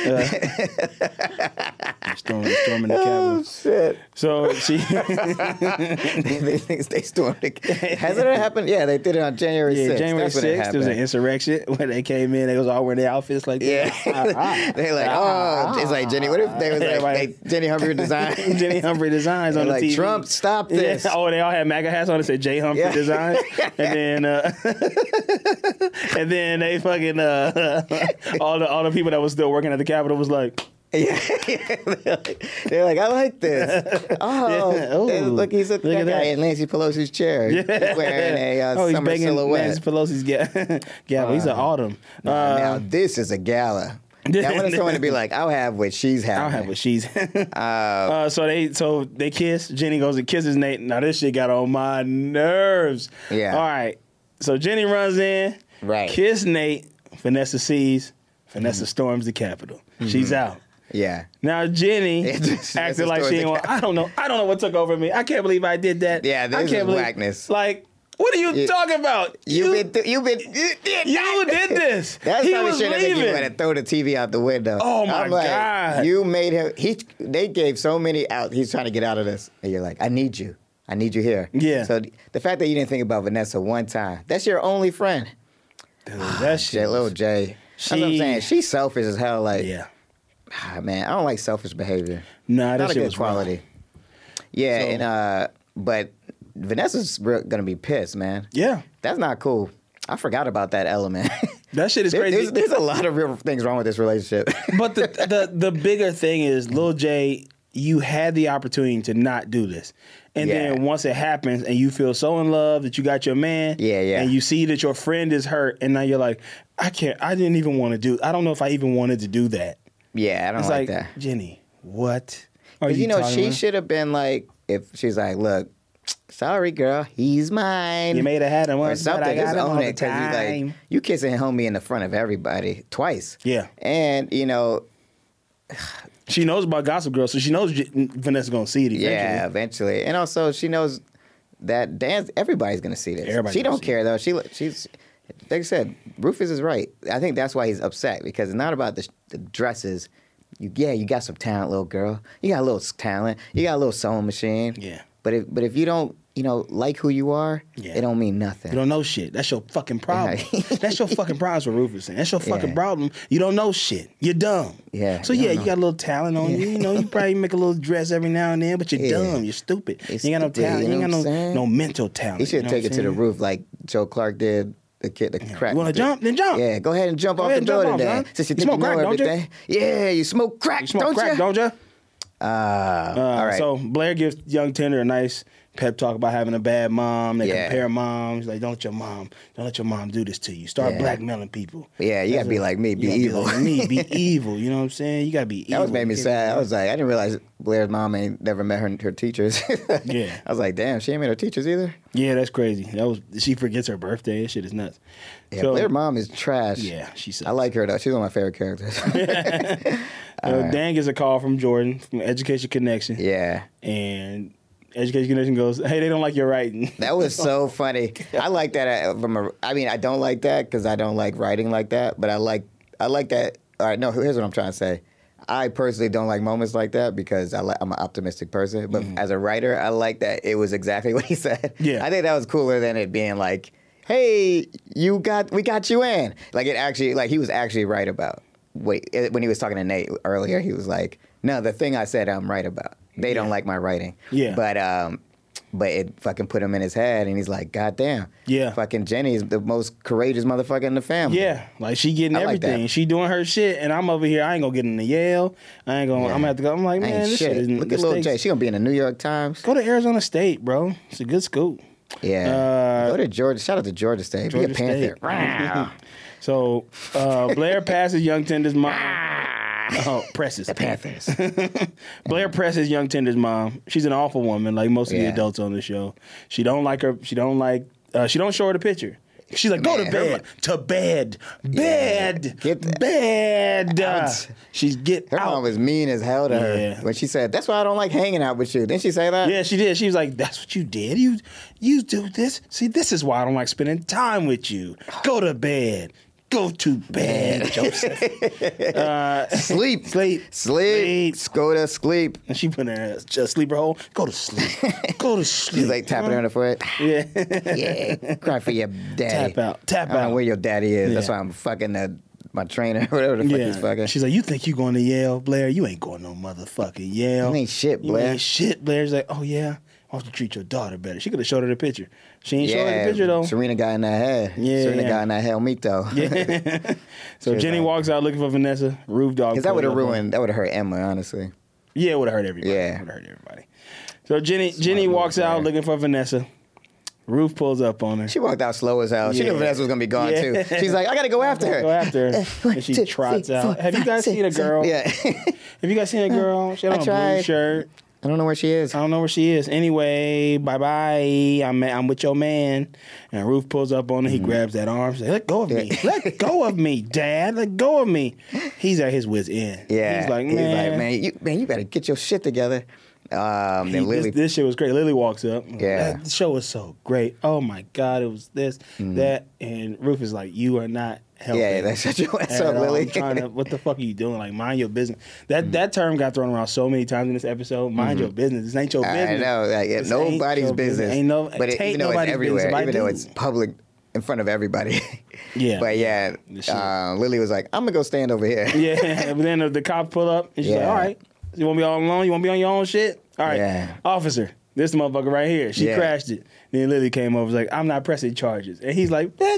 uh, storm, storming the Capitol. Oh shit! So she, they, they, they stormed the. Has it ever happened? Yeah, they did it on January yeah, sixth. January sixth. There was an insurrection when they came in. They was all wearing their outfits like that. Yeah, they like, oh, it's like Jenny. What if they was like, like Jenny Humphrey Design? Jenny Humphrey Designs on like, the T V. Trump, stop this! Yeah. Oh, they all had MAGA hats on. It said J Humphrey yeah. Design, and then. Uh, and then they fucking uh, all the all the people that was still working at the Capitol was like, yeah, yeah. They're, like, they're like, I like this. Oh, yeah. Ooh, look, he's a look that at guy that. in Nancy Pelosi's chair. Yeah. He's wearing a uh, oh, he's summer banging silhouette. Nancy Pelosi's ga- gavel. Uh, he's an autumn. No, uh, now this is a gala. I want someone to be like, I'll have what she's having. I'll have what she's. uh, uh, uh, so they so they kiss. Jenny goes and kisses Nate. Now this shit got on my nerves. Yeah. All right. So Jenny runs in. Right. Kiss Nate. Vanessa sees. Vanessa mm-hmm. storms the Capitol. Mm-hmm. She's out. Yeah. Now Jenny acted like she ain't want. I don't know. I don't know what took over me. I can't believe I did that. Yeah, this I can't is believe, whackness. Like, what are you it, talking about? You've you, been, th- you've been, you did, you did this. That's he probably was shit that make you leaving. want to throw the T V out the window. Oh my I'm like, God! You made him. He. They gave so many out. He's trying to get out of this, and you're like, I need you. I need you here. Yeah. So the fact that you didn't think about Vanessa one time, that's your only friend. Dude, that shit. J, little J. That's She, what I'm saying. She's selfish as hell. Like, yeah. Ah, man, I don't like selfish behavior. Nah, that not a shit good was quality. wrong. Yeah, So- and uh, but Vanessa's re- gonna be pissed, man. Yeah. That's not cool. I forgot about that element. That shit is There- crazy. There's, there's a lot of real things wrong with this relationship. But the, the the bigger thing is, Lil J, you had the opportunity to not do this. And Yeah. then once it happens and you feel so in love that you got your man, Yeah, yeah. and you see that your friend is hurt, and now you're like, I can't, I didn't even want to do, I don't know if I even wanted to do that. Yeah, I don't It's like, like, that. Jenny, what are 'Cause, you you know, talking she about? should have been like, if she's like, look, sorry, girl, he's mine. You made her had him or once, but something. I got Just him own all it the you like time. you kissing homie in the front of everybody twice. Yeah. And you know, She knows about Gossip Girl, so she knows J- Vanessa's going to see it eventually. yeah, eventually, and also she knows that dance. Everybody's gonna see this. Everybody she gonna don't see care though. She she's like I said, Rufus is right. I think that's why he's upset because it's not about the, the dresses. You yeah, you got some talent, little girl. You got a little talent. You got a little sewing machine. Yeah. But if but if you don't, you know, like who you are, Yeah. it don't mean nothing. You don't know shit. That's your fucking problem. Yeah. That's your fucking problem, is what Rufus saying. That's your fucking Yeah. problem. You don't know shit. You're dumb. Yeah, So you yeah, don't you know. got a little talent on you. You know, you probably make a little dress every now and then, but you're Yeah. dumb. You're stupid. You're you ain't got no stupid, talent. you You know ain't got what I'm no, saying? no mental talent. He should you know take what it to the I'm saying? roof like Joe Clark did. The kid, the crack. You wanna the- jump? Then jump. Yeah, go ahead and jump Go off ahead the and jump building off, then. son. Since you, You think smoke you know crack, don't you? everything. Yeah, you smoke crack, You smoke don't crack, you? don't you? Uh, Uh, all right. So Blair gives young Tender a nice pep talk about having a bad mom. They Yeah. compare moms. Like, don't let your mom, don't let your mom do this to you. Start Yeah. blackmailing people. Yeah, you gotta That's be what- like me, be you gotta evil. like me, be evil. You know what I'm saying? You gotta be evil. That was made me Get- sad. I was like, I didn't realize Blair's mom ain't never met her her teachers. Yeah. I was like, damn, she ain't met her teachers either. Yeah, that's crazy. That was she forgets her birthday. That shit is nuts. Yeah, So- Blair's mom is trash. Yeah, she sucks. I like her though. She's one of my favorite characters. Uh, Dan gets a call from Jordan from Education Connection. yeah. And Education Connection goes, hey, they don't like your writing. That was so funny. I like that uh, from a. I mean, I don't like that because I don't like writing like that. But I like. I like that. All right. No. Here's what I'm trying to say. I personally don't like moments like that because I like, I'm an optimistic person. But as a writer, I like that it was exactly what he said. Yeah. I think that was cooler than it being like, "Hey, you got we got you in." Like it actually, like he was actually right about. Wait, it- when he was talking to Nate earlier, he was like, "No, the thing I said, I'm right about. They don't Yeah. like my writing." Yeah. But um, but it fucking put him in his head, and he's like, "God damn." Yeah. Fucking Jenny's the most courageous motherfucker in the family. Yeah, like she getting I like everything. that. She doing her shit, and I'm over here. I ain't gonna get into Yale. I ain't gonna. Yeah. I'm gonna have to go. I'm like, Ain't man, this shit. shit is Look at Lil J. She gonna be in the New York Times. Go to Arizona State, bro. It's a good school. Yeah. Uh, Go to Georgia. Shout out to Georgia State. Georgia be a Panther. State. So uh, Blair passes Young Tender's mom. Oh, presses. The Panthers. Blair presses Young Tender's mom. She's an awful woman, like most of the Yeah. adults on the show. She don't like her. She don't like. Uh, she don't show her the picture. She's like, go Man, to her bed, to bed, bed, Get the- bed. Out. She's get Her out. mom was mean as hell to her Yeah. when she said, "That's why I don't like hanging out with you." Didn't she say that? Yeah, she did. She was like, "That's what you did. You, you do this. See, this is why I don't like spending time with you. Go to bed. Go to bed, Joseph." Uh, Sleep. Sleep. Sleep. Sleep. Go to sleep. and she put in a, a sleeper hole. Go to sleep. Go to sleep. She's like tapping her on the foot. Yeah. Yeah. Cry for your daddy. Tap out. Tap I don't out. know where your daddy is. That's Yeah. why I'm fucking the, my trainer, whatever the fuck he's fucking. She's like, you think you going to Yale, Blair? You ain't going no motherfucking Yale. You ain't shit, You Blair. ain't shit, Blair. She's like, oh yeah. Why don't you treat your daughter better? She could have showed her the picture. She ain't showed her the picture though. Serena got in that head. Yeah. Serena got in that helmito. Yeah. So was Jenny like- walks out looking for Vanessa. Roof dog. Because that would have pulls up on- ruined, that would have hurt Emma, honestly. Yeah, it would have hurt everybody. Yeah. Would have hurt everybody. So Jenny Jenny move walks out there. looking for Vanessa. Roof pulls up on her. She walked out slow as hell. She Yeah. knew Vanessa was going to be gone, Yeah. too. She's like, I got to go after her. Go after her. One, And she two, trots three, out. four, Have you five, guys six, seen a seven. girl? Yeah. Have you guys seen a girl? She had I on a blue tried. shirt. I don't know where she is. I don't know where she is. Anyway, bye bye. I'm I'm with your man. And Ruth pulls up on her. He grabs that arm. She's like, let go of me. Mm-hmm. Yeah. Let go of me, Dad. Let go of me. He's at his wit's end. Yeah. He's like, man. man, you, man, you better get your shit together. Um, He- then Lily, this, this shit was great. Lily walks up. Yeah. That show was so great. Oh my God, it was this, that, and Ruth is like, you are not helping. Yeah, that's shut your ass at up, all. Lily. I'm trying to, what the fuck are you doing? Like, mind your business. That that term got thrown around so many times in this episode. Mind your business. This ain't your business. I know, like, yeah, This ain't nobody's your business. Ain't no, but it, ain't even though it's nobody's everywhere, business. even I though do. it's public in front of everybody. Yeah. But yeah, This shit. uh, Lily was like, I'm going to go stand over here. Yeah, but then the, the cops pull up and she's like, Yeah. all right, you want to be all alone? You want to be on your own shit? All right, Yeah. officer, this motherfucker right here. She Yeah. crashed it. Then Lily came over, was like, I'm not pressing charges. And he's like, bitch.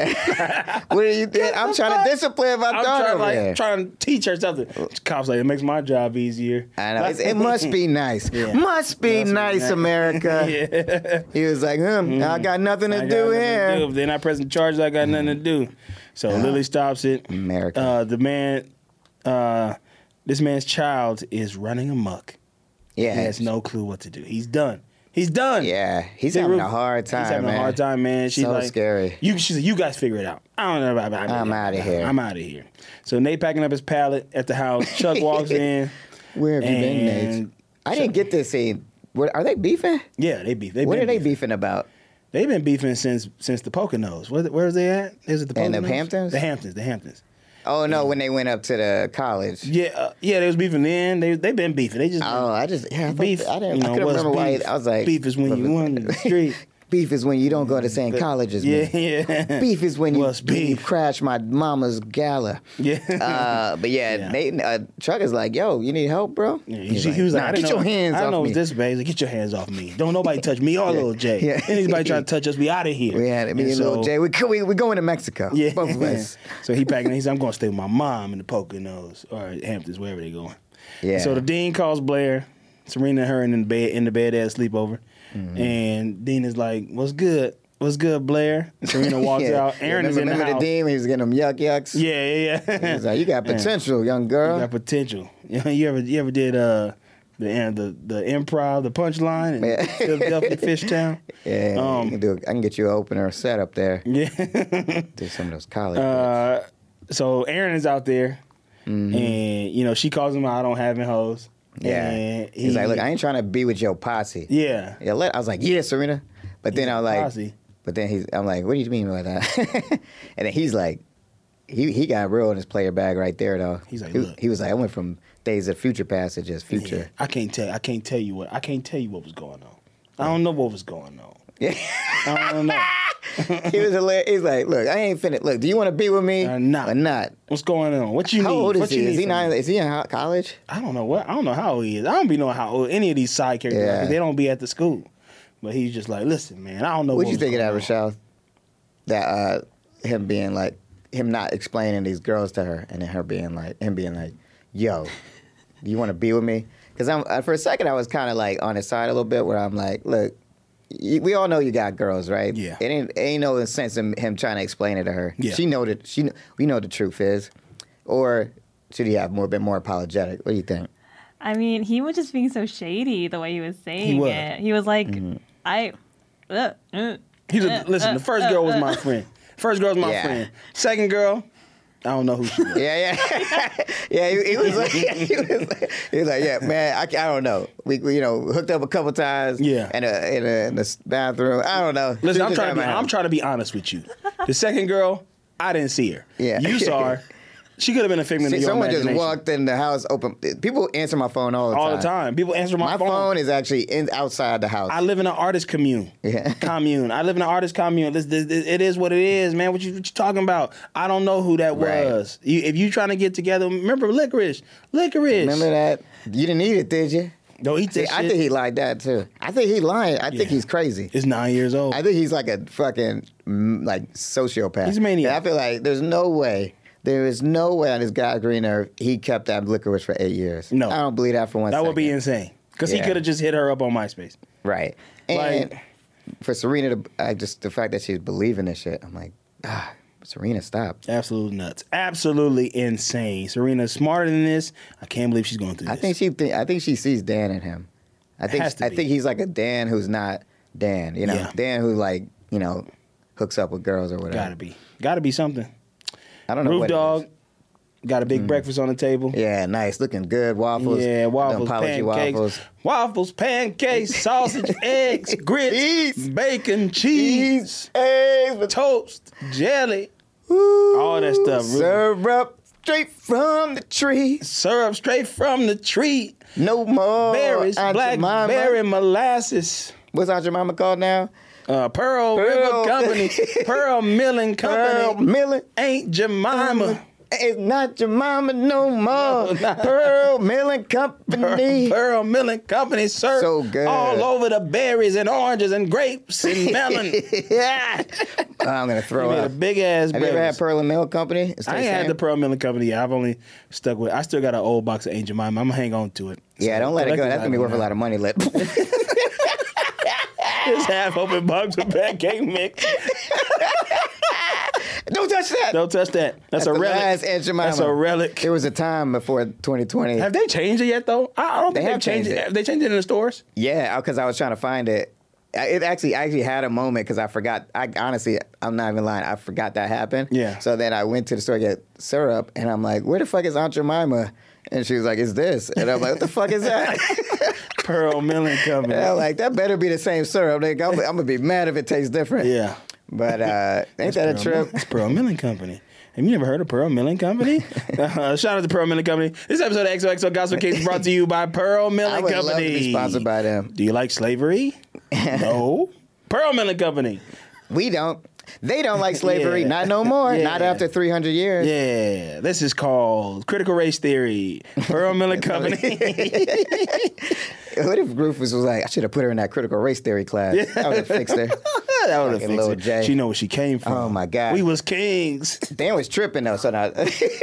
What are you doing? I'm the trying fuck? to discipline my I'm daughter trying, over like, here. trying to teach her something. Cops like, it makes my job easier. I know. It's, it must be nice. Yeah. Must be Must be nice, nice. America. Yeah. He was like, hmm, I got nothing to I got do nothing to here. do. If they're not pressing charges, I got nothing to do. So Lily stops it. America. Uh, the man, uh, this man's child is running amok. Yeah. He has no clue what to do. He's done. He's done. Yeah. He's See, having Ruth- a hard time, He's having man. a hard time, man. She's So like, scary. You, she said, you guys figure it out. I don't know about about I'm outta here. I'm out of here. So Nate packing up his pallet at the house. Chuck walks in. Where have you been, and Nate? I didn't get this scene. Were, are they beefing? Yeah, they beef. They What been are they beefing. beefing about? They've been beefing since since the Poconos. Where, where is they at? Is it the Poconos? In the Hamptons? The Hamptons. The Hamptons. Oh, no, when they went up to the college. Yeah, uh, yeah. They was beefing then. They they been beefing. They just Oh, I just, yeah, I, thought- beef. I didn't, you I know, couldn't what's remember why. beef? I was like, beef is when you run the street. Beef is when you don't go to the same college as Yeah, me. yeah. Beef is when you, What's when you beef? crash my mama's gala. Yeah. Uh, but yeah, Yeah. Nate, uh, Chuck is like, yo, you need help, bro? Yeah, He's he, he was like, nah, I didn't get know, your hands I off didn't know it me. was this bad. He's like, get your hands off me. Don't nobody touch me or Lil J. Yeah. Anybody try to touch us, we out of here. We had me And and so- Lil J. We, we, we going to Mexico. Yeah. Both of us. So he packing. He said, I'm going to stay with my mom in the Poconos or Hamptons, wherever they going. Yeah. So the dean calls Blair. Serena and her in the bed in the bed at a sleepover, mm-hmm. and Dean is like, "What's good? What's good, Blair?" And Serena walks yeah. out. Aaron yeah, remember, is in the remember house. the Dean? He was getting them yuck yucks. Yeah, yeah, yeah. He's like, "You got potential, young girl. You got potential." You know, you ever you ever did uh the the the improv, the punchline in Yeah. Philadelphia Fishtown? Yeah, Um, you can do. I can get you an opener set up there. Yeah. Do some of those college. uh, so Aaron is out there, mm-hmm. and you know she calls him out. I don't have any hoes. Yeah. And He's he- like, look, I ain't trying to be with your posse. Yeah. Yeah. Let, I was like, yeah, Serena. But then He's I was a like, posse. but then he's, I'm like, what do you mean by that? And then he's like, he he got real in his player bag right there though. He's like, he, look. he was like, I went from Days of Future Past to just Yeah. Future. I can't tell. I can't tell you what. I can't tell you what was going on. I don't know what was going on. Yeah. I don't know. He was hilarious. He's like, look, I ain't finna. Look, do you want to be with me Or not. or not? What's going on? What you How need? old is what you he? need Is he from not? me? Is he in ho- college? I don't know what. I don't know how old he is. I don't be knowing how old any of these side characters Yeah. are. They don't be at the school. But he's just like, listen, man. I don't know. What what you was think of that, going on. Rochelle? That uh, him being like, him not explaining these girls to her, and then her being like, him being like, yo, do you want to be with me? Because I'm uh, for a second I was kind of like on his side a little bit, where I'm like, look, y- we all know you got girls, right? Yeah. It ain't, ain't no sense in him trying to explain it to her. Yeah. She know that she, kn- we know the truth is, or should he have more been more apologetic? What do you think? I mean, he was just being so shady the way he was saying was. it. He was like, Mm-hmm. I. Uh, uh, He's a, uh, listen. uh, The first uh, girl was uh, my friend. First girl was my Yeah. friend. Second girl, I don't know who she was. Yeah, yeah, yeah. He, he was like, he was like, he was like, yeah, man. I, I don't know. We, we, you know, hooked up a couple times. Yeah. In a in a, in the bathroom. I don't know. Listen, She I'm just trying to had be. my hand. I'm trying to be honest with you. The second girl, I didn't see her. Yeah. You saw her. She could have been a figment See, of your someone just imagination. walked in the house. Open. People answer my phone all the all time. the time. People answer my, My phone. is actually in outside the house. I live in an artist commune. Yeah. Commune. I live in an artist commune. This, this, this, it is what it is, man. What you, what you talking about? I don't know who that Right. was. You, if you trying to get together, remember Licorice. Licorice. Remember that? You didn't eat it, did you? Don't eat See, that I shit. think he like that too. I think he lying. I think Yeah. he's crazy. It's nine years old. I think he's like a fucking mm, like sociopath. He's a maniac. And I feel like there's no way, there is no way on this God's green earth he kept that licorice for eight years. No. I don't believe that for one that second. would be insane. Because he Yeah. could have just hit her up on MySpace. Right. And Like- for Serena, to, I just the fact that she's believing this shit, I'm like, ah, Serena, stop. Absolute nuts. Absolutely insane. Serena's smarter than this. I can't believe she's going through I this. think she, th- I think she sees Dan in him. I think, Has to I be. think he's like a Dan who's not Dan. You know, Yeah. Dan who like, you know, hooks up with girls or whatever. Gotta be. Gotta be something. I don't know. Roof what it Dog. is. Got a big breakfast on the table. Yeah, nice, looking good. Waffles. Yeah, waffles, Them apology pancakes, waffles. waffles, pancakes, sausage, eggs, grits, Cheese. bacon, cheese, eggs, toast, jelly, all that stuff. Really. syrup straight from the tree. Syrup straight from the tree. No more Berries, Aunt Jemima. blackberry molasses. What's Aunt Jemima called now? Uh, Pearl, Pearl. River Company, Pearl Milling Company, Pearl Milling. Ain't Jemima. It's not Jemima no more. No, not- Pearl Milling Company. Pearl Milling Company syrup So good. all over the berries and oranges and grapes and melon. Yeah. I'm gonna throw Made a up. big ass. Have you ever had berries. Pearl and Milk Company? It's I the ain't had same? the Pearl Milling Company yet. I've only stuck with. I still got an old box of Aunt Jemima. I'm gonna hang on to it. Yeah, So, don't let it go. collector's That's gonna be item worth a now. lot of money. Let. This half open box of pancake mix. Don't touch that. Don't touch that. That's, That's a the relic. last Aunt Jemima. That's a relic. There was a time before twenty twenty. Have they changed it yet though? I I don't They think have they've changed changed it. it. Have they changed it in the stores? Yeah, because I was trying to find it. I- It actually, I actually had a moment because I forgot. I honestly, I'm not even lying. I forgot that happened. Yeah. So then I went to the store to get syrup, and I'm like, "Where the fuck is Aunt Jemima?" And she was like, "It's this," and I'm like, "What the fuck is that?" Pearl Milling Company. And I'm like, "That better be the same syrup. Nigga. I'm, I'm gonna be mad if it tastes different." Yeah. But uh, ain't that a Pearl trip? Mill- It's Pearl Milling Company. Have you never heard of Pearl Milling Company? uh, shout out to Pearl Milling Company. This episode of X O X O Gospel Case is brought to you by Pearl Milling I would Company. love to be sponsored by them. Do you like slavery? No. Pearl Milling Company. We don't. They don't like slavery. Yeah. Not no more. Yeah. Not after three hundred years. Yeah, this is called critical race theory. Pearl Milling Company. What if Rufus was like, I should have put her in that critical race theory class? I would have fixed her. That would have Fucking fixed Lil it. J. She know where she came from. Oh, my God. We was kings. Dan was tripping though, so now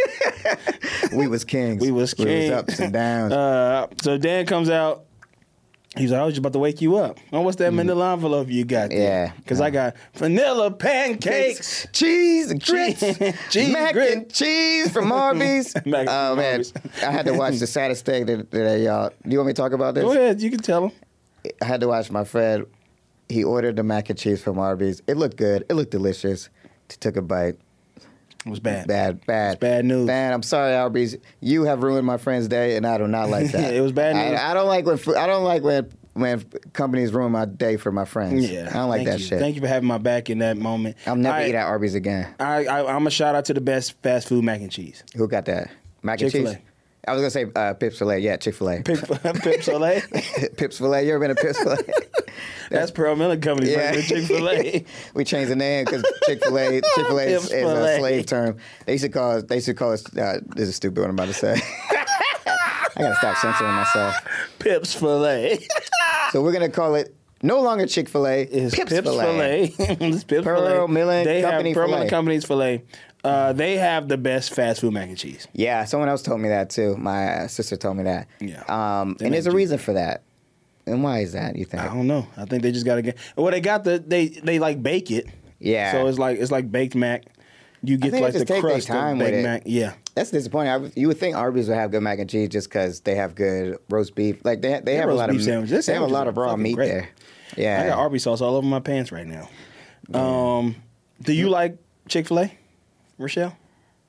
we was kings. We was kings. We was ups and downs. Uh, so Dan comes out. He's like, I was just about to wake you up. Oh, what's that manila envelope you got there? Yeah. Because I got vanilla pancakes. cheese and grits, Cheese, mac grit. and cheese from Arby's. Mac Oh from man, Arby's. I had to watch the saddest thing that, that y'all. Do you want me to talk about this? Go ahead. You can tell him. I had to watch my friend. He ordered the mac and cheese from Arby's. It looked good. It looked delicious. He took a bite. It was bad. Bad, bad. It's bad news. Man, I'm sorry, Arby's. You have ruined my friend's day, and I do not like that. It was bad news. I, I don't like when fu- I don't like when when companies ruin my day for my friends. Yeah. I don't like Thank that you. shit. Thank you for having my back in that moment. I'll never I, eat at Arby's again. I, I, I'm a shout out to the best fast food mac and cheese. Who got that? Mac and Chick-fil-A. cheese? I was gonna say uh, Pips Filet. Yeah, Chick Fil A. Pip, Pip Soleil. Pips Filet. You ever been to Pips Filet? That's Pearl Miller Company. Yeah. Yeah. Chick-fil-A. We changed the name because Chick Fil A. Chick Fil A is, is a Chick-fil-A. slave term. They used to call us. They used to call us. Uh, this is stupid. What I'm about to say. I gotta stop censoring myself. Pips Filet. So we're gonna call it no longer Chick Fil A. It's Pips, Pips Filet. Filet. It's Pips Pearl Filet. Millen they Company have Pearl Filet. Miller Company's Filet. Uh, they have the best fast food mac and cheese. Yeah, someone else told me that too. My sister told me that. Yeah. Um, They and make there's a cheese. reason for that. And why is that? You think? I don't know. I think they just got to get. Well, they got the they they like bake it. Yeah. So it's like it's like baked mac. You get think like they the just take their crust time of with baked it. mac. Yeah. That's disappointing. I, you would think Arby's would have good mac and cheese just because they have good roast beef. Like they they Their have a roast lot of beef sandwiches. they have a Their lot of sandwiches are raw fucking meat great. there. Yeah. I got Arby's sauce all over my pants right now. Um, do you like Chick-fil-A, Rochelle?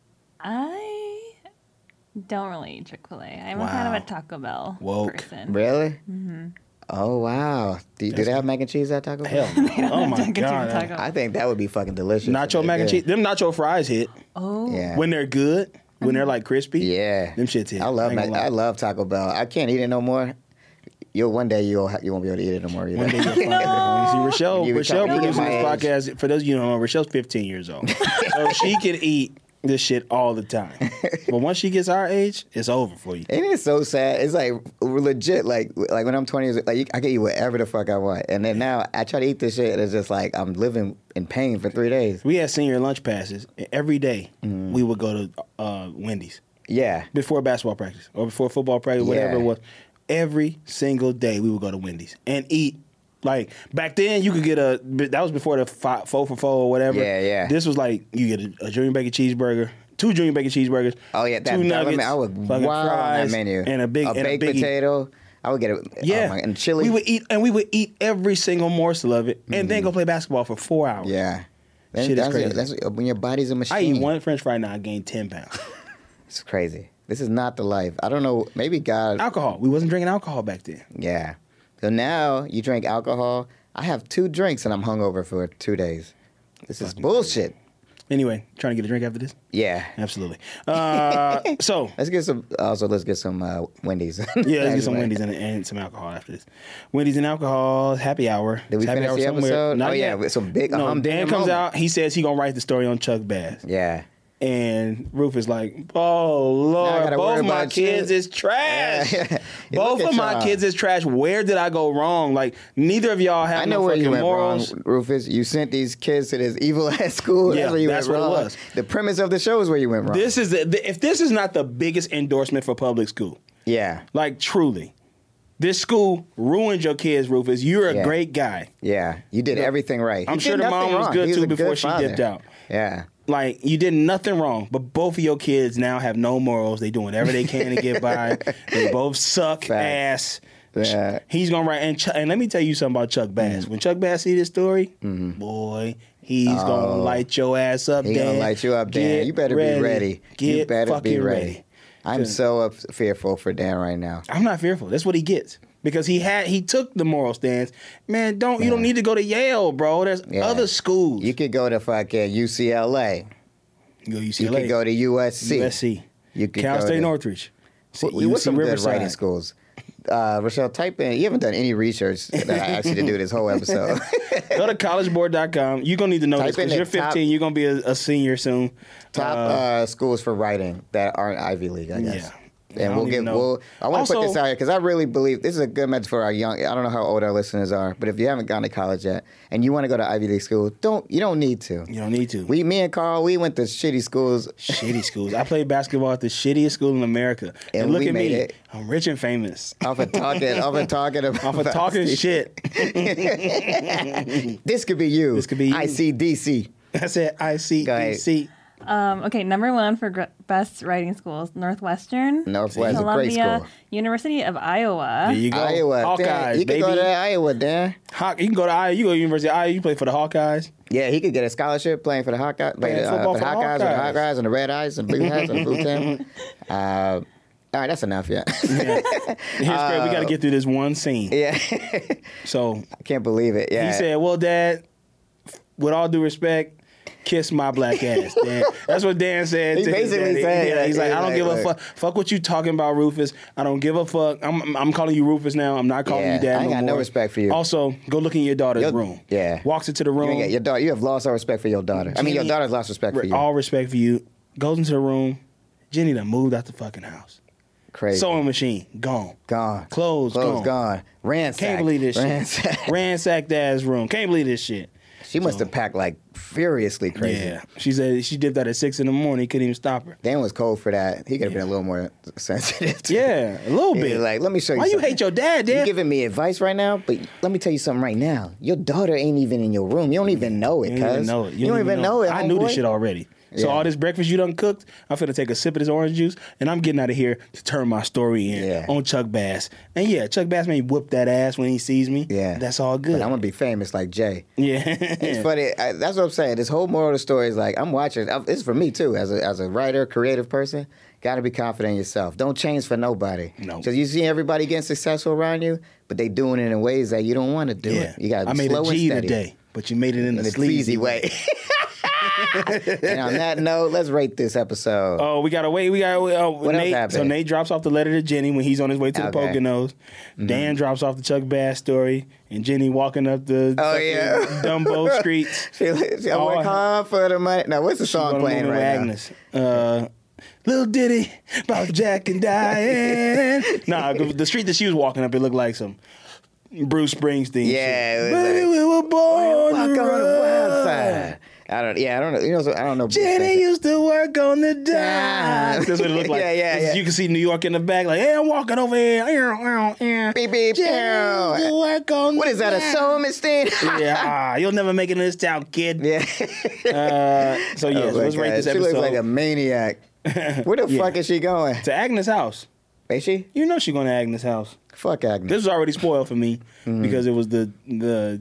I don't really eat Chick-fil-A. I'm a kind Wow. of a Taco Bell Woke. person. Really? Mm-hmm. Oh wow. Do, do they have mac and cheese at Taco Bell? Hell no. Oh my Taco Bell, god. Taco Bell. I think that would be fucking delicious. Nacho mac and cheese. Them nacho fries hit Oh, Yeah. when they're good. When they're like crispy. Yeah. Them shits hit. I love ain't mac, gonna lie. I love Taco Bell. I can't eat it no more. You'll one day you'll ha- you won't be able to eat it no more either. One day you'll find out. You see, Rochelle, You Rochelle become- you get produces this my age. podcast. For those of you who don't know, Rochelle's fifteen years old. So she can eat this shit all the time. But once she gets our age, it's over for you. And it's so sad. It's like legit. Like like when I'm twenty years old, like you, I can eat whatever the fuck I want. And then now I try to eat this shit, and it's just like I'm living in pain for three days. We had senior lunch passes. And every day Mm-hmm. we would go to uh, Wendy's Yeah. before basketball practice or before football practice, whatever Yeah. it was. Every single day we would go to Wendy's and eat. Like back then, you could get a. That was before the five, four for four or whatever. Yeah, yeah. This was like you get a, a junior bacon cheeseburger, two junior bacon cheeseburgers. Oh yeah, that, two that nuggets, I would fucking wow on that fries, menu. and a big a and baked a biggie. potato. I would get it. Yeah, oh my, and chili. We would eat and we would eat every single morsel of it, and then go play basketball for four hours. Yeah. Then Shit is that's, crazy. That's when your body's a machine. I eat one French fry now, I gained ten pounds. It's crazy. This is not the life. I don't know. Maybe God. Alcohol. We wasn't drinking alcohol back then. Yeah. So now you drink alcohol. I have two drinks and I'm hungover for two days. This is bullshit. Anyway, trying to get a drink after this? Yeah. Absolutely. Uh, so Let's get some. Also, let's get some uh, Wendy's. yeah, let's get some Anyway. Wendy's and, and some alcohol after this. Wendy's and alcohol, happy hour. Did we It's happy finish hour the somewhere. episode? Not Oh, yeah, yet. with some big No, Dan humdinger comes moment. out. He says he gonna write the story on Chuck Bass. Yeah. And Rufus like, oh Lord, gotta both worry of my about kids you." is trash. Yeah. Both Look of at my y'all. kids is trash. Where did I go wrong? Like neither of y'all have I know no where fucking you went morals. wrong, Rufus. You sent these kids to this evil ass school. Yeah, that's where you that's went what it wrong. was. The premise of the show is where you went wrong. This is the, if this is not the biggest endorsement for public school, yeah. like truly, this school ruined your kids, Rufus. You're a Yeah. great guy. Yeah. You did everything right. I'm He sure did the mom nothing was wrong. good He too a before good she father. dipped out. Yeah. Like you did nothing wrong, but both of your kids now have no morals. They do whatever they can to get by. They both suck Facts. ass. Yeah. He's gonna write and, Ch- and let me tell you something about Chuck Bass. Mm-hmm. When Chuck Bass see this story, boy, he's gonna light your ass up. He Dan. gonna light you up, Dan. Get You better ready. be ready. Get you better fucking be ready. I'm so up- fearful for Dan right now. I'm not fearful. That's what he gets because he had he took the moral stance. Man, don't you don't need to go to Yale, bro. There's Yeah. other schools. You could go to fucking U C L A. You go U C You L A. could go to U S C. U S C. You could Cal go State to- Northridge. What- U What's C some good Riverside. writing schools? Uh, Rochelle, type in. You haven't done any research that I asked you to do this whole episode. Go to college board dot com. You're going to need to know Type this in because the you're fifteen. top- You're going to be a, a senior soon. Top Uh, uh, schools for writing that aren't Ivy League, I guess. yeah. And I we'll don't get. even know. We'll, I want to put Also- this out here because I really believe this is a good message for our young. I don't know how old our listeners are, but if you haven't gone to college yet and you want to go to Ivy League school, don't. You don't need to. You don't need to. We, me and Carl, we went to shitty schools. Shitty schools. I played basketball at the shittiest school in America. And, And look we at made me. it. I'm rich and famous. Off of talking, off of talking about. Off of talking shit. This could be you. This could be you. I C D C. I said I C D C. Um, okay, number one for gr- best writing schools: Northwestern, Northwest, a great Columbia, school. University of Iowa. There you go. Iowa. Hawkeyes, Dan, you baby. can go to Iowa, Dan. Hawk, you can go to Iowa. You go to University of Iowa. You play for the Hawkeyes. Yeah, he could get a scholarship playing for the Hawkeyes, Playing uh, football for the for the Hawkeyes, or the Hawkeyes. Hawkeyes, and the Red Eyes, and Blue Hats, and the Blue Team. Uh, all right, that's enough, yeah. Yeah. Here's great. We got to get through this one scene. yeah. So I can't believe it. Yeah. he said, "Well, Dad, with all due respect, kiss my black ass." Dan. That's what Dan said. He to his basically daddy. said Yeah, that. he's like, He's "I don't like, give a like- fuck. Fuck what you talking about, Rufus. I don't give a fuck. I'm I'm calling you Rufus now. I'm not calling Yeah, you Dad I ain't no got no more. respect for you. Also, go look in your daughter's Your- room. yeah. Walks into the You, room. ain't got- your daughter, you have lost all respect for your daughter. I mean, your Jenny- daughter's lost respect for you. All respect for you. Goes into the room. Jenny done moved out the fucking house. Crazy. Sewing machine gone. Gone. Clothes, Clothes gone. gone. Ransacked. Can't believe this shit. Ransacked. Ransacked ass room. Can't believe this shit. She must have packed like furiously crazy. Yeah. She said she did that at six in the morning. He couldn't even stop her. Dan was cold for that. He could have Yeah. been a little more sensitive. to Yeah, a little He bit. was like, let me show you Why you something. hate your dad, You Dan? giving me advice right now, but let me tell you something right now. Your daughter ain't even in your room. You don't even know it, You don't even cuz. know it. You, don't even know it. I knew this homeboy. shit already. So Yeah. all this breakfast you done cooked, I'm finna take a sip of this orange juice, and I'm getting out of here to turn my story in Yeah. on Chuck Bass. And yeah, Chuck Bass may whoop that ass when he sees me. Yeah. That's all good. But I'm gonna be famous like Jay. yeah. It's funny. I, that's what I'm saying. This whole moral of the story is like I'm watching. I'm- It's for me too, as a as a writer, creative person. Got to be confident in yourself. Don't change for nobody. No. Because you see everybody getting successful around you, but they doing it in ways that you don't want to do Yeah. it. You got to I be made slow a G and steady. today, but you made it in, In a a sleazy way. And on that note, let's rate this episode. Oh, we gotta wait. We gotta wait. Oh, What else Nate, happened? so Nate drops off the letter to Jenny when he's on his way to the Okay. Mm-hmm. Poconos. Dan drops off the Chuck Bass story, and Jenny walking up the Oh, fucking yeah. Dumbo streets. She, she, I Oh, work hard for the money. Now, what's the song Gonna playing move right with now? Agnes. Uh, Little Ditty about Jack and Diane. Nah, the the street that she was walking up, it looked like some Bruce Springsteen. Yeah, shit. it was Baby, like, we were born Walk on to the wild run. side. I don't. Yeah, I don't know. You know, so I don't know. Jenny used to work on the dime. That's what it looked like. Yeah, yeah, It's- yeah. You can see New York in the back, like, hey, I'm walking over here. Beep, beep, Jenny used to work on What the is that? A dime. sewing machine? Yeah, ah, you'll never make it in this town, kid. Yeah. Uh, so yeah, Oh so my let's rate God. this She episode looks like a maniac. Where the Yeah. fuck is she going? to Agnes' house. Is she? You know she's going to Agnes' house. Fuck Agnes. This was already spoiled for me Mm. because it was the the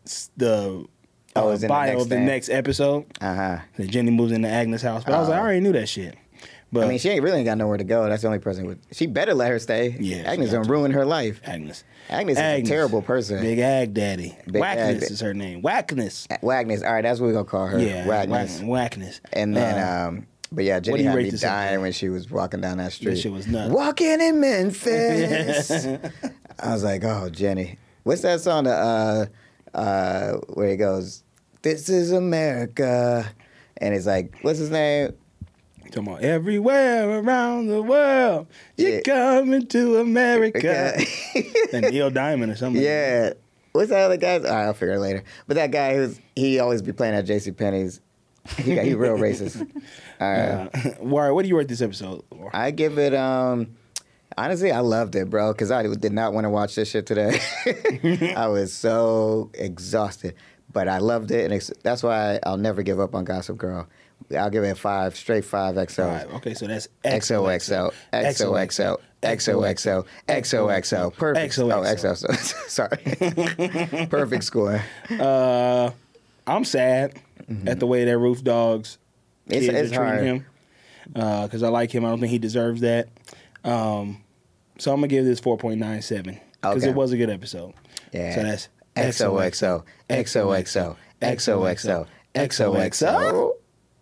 the Oh, uh, it's in the bio next of the thing. next episode. Uh huh. That Jenny moves into Agnes' house, but I was like, I Oh. already knew that shit. But I mean, she ain't really ain't got nowhere to go. That's the only person with. She better let her stay. Yeah, she Agnes got gonna to. ruin her life. Agnes, Agnes is a terrible person. Big Ag Daddy, Big Wackness Ag Da- is her name. Wackness, Wagness. All right, that's what we're gonna call her. yeah, Wagness. Wack- Wackness. And then, Uh, um, but yeah, do Jenny you had rate me this dying episode? when she was walking down that street. shit was nuts. Walking in Memphis. I was like, oh, Jenny. What's that song? The, uh, uh, where he goes, "This is America," and it's like, what's his name? Talking about everywhere around the world, you're Yeah. coming to America. Okay. And Neil Diamond or something. Yeah. What's that other guy? All right, I'll figure it later. But that guy who's he always be playing at JCPenney's. He got he real racist. All right. Uh, Warren, what do you rate this episode? I give it um honestly I loved it, bro, because I did not want to watch this shit today. I was so exhausted. But I loved it, and it's, that's why I'll never give up on Gossip Girl. I'll give it a five, straight five X O. Five. Okay, so that's X O X O, X O X O, X O X O, X O X O. Perfect. X O X O. Oh, X O X O. Sorry. Perfect score. Uh, I'm sad at the way that Roof Dogs It's- kids it's are treating hard. him. Because I like him. I don't think he deserves that. Um, so I'm going to give this four point nine seven. Because Okay. it was a good episode. Yeah. So that's X O X O, X O X O, X O X O, X O X O.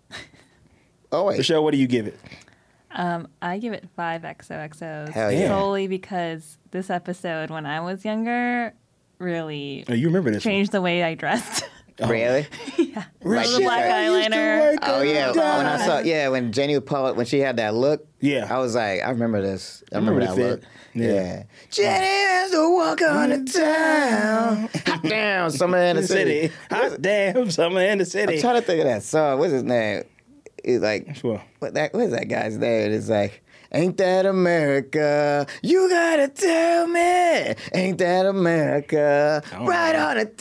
Oh, wait. Michelle, what do you give it? Um, I give it five X O X Os Hell yeah. solely because this episode, when I was younger, really Oh, you remember this one. changed the way I dressed. Really? yeah. Like, the black eyeliner. Oh yeah, when I saw yeah when Jenny Paul when she had that look, Yeah. I was like, I remember this. I remember, remember that the look. fit. Yeah. Yeah. Jenny has to walk on the town. Hot damn, summer in the city. City. Hot damn, summer in the city. I'm trying to think of that song. What's his name? He's like, Sure. what that? What's that guy's name? It's like, ain't that America? You gotta tell me, ain't that America? Right know. on the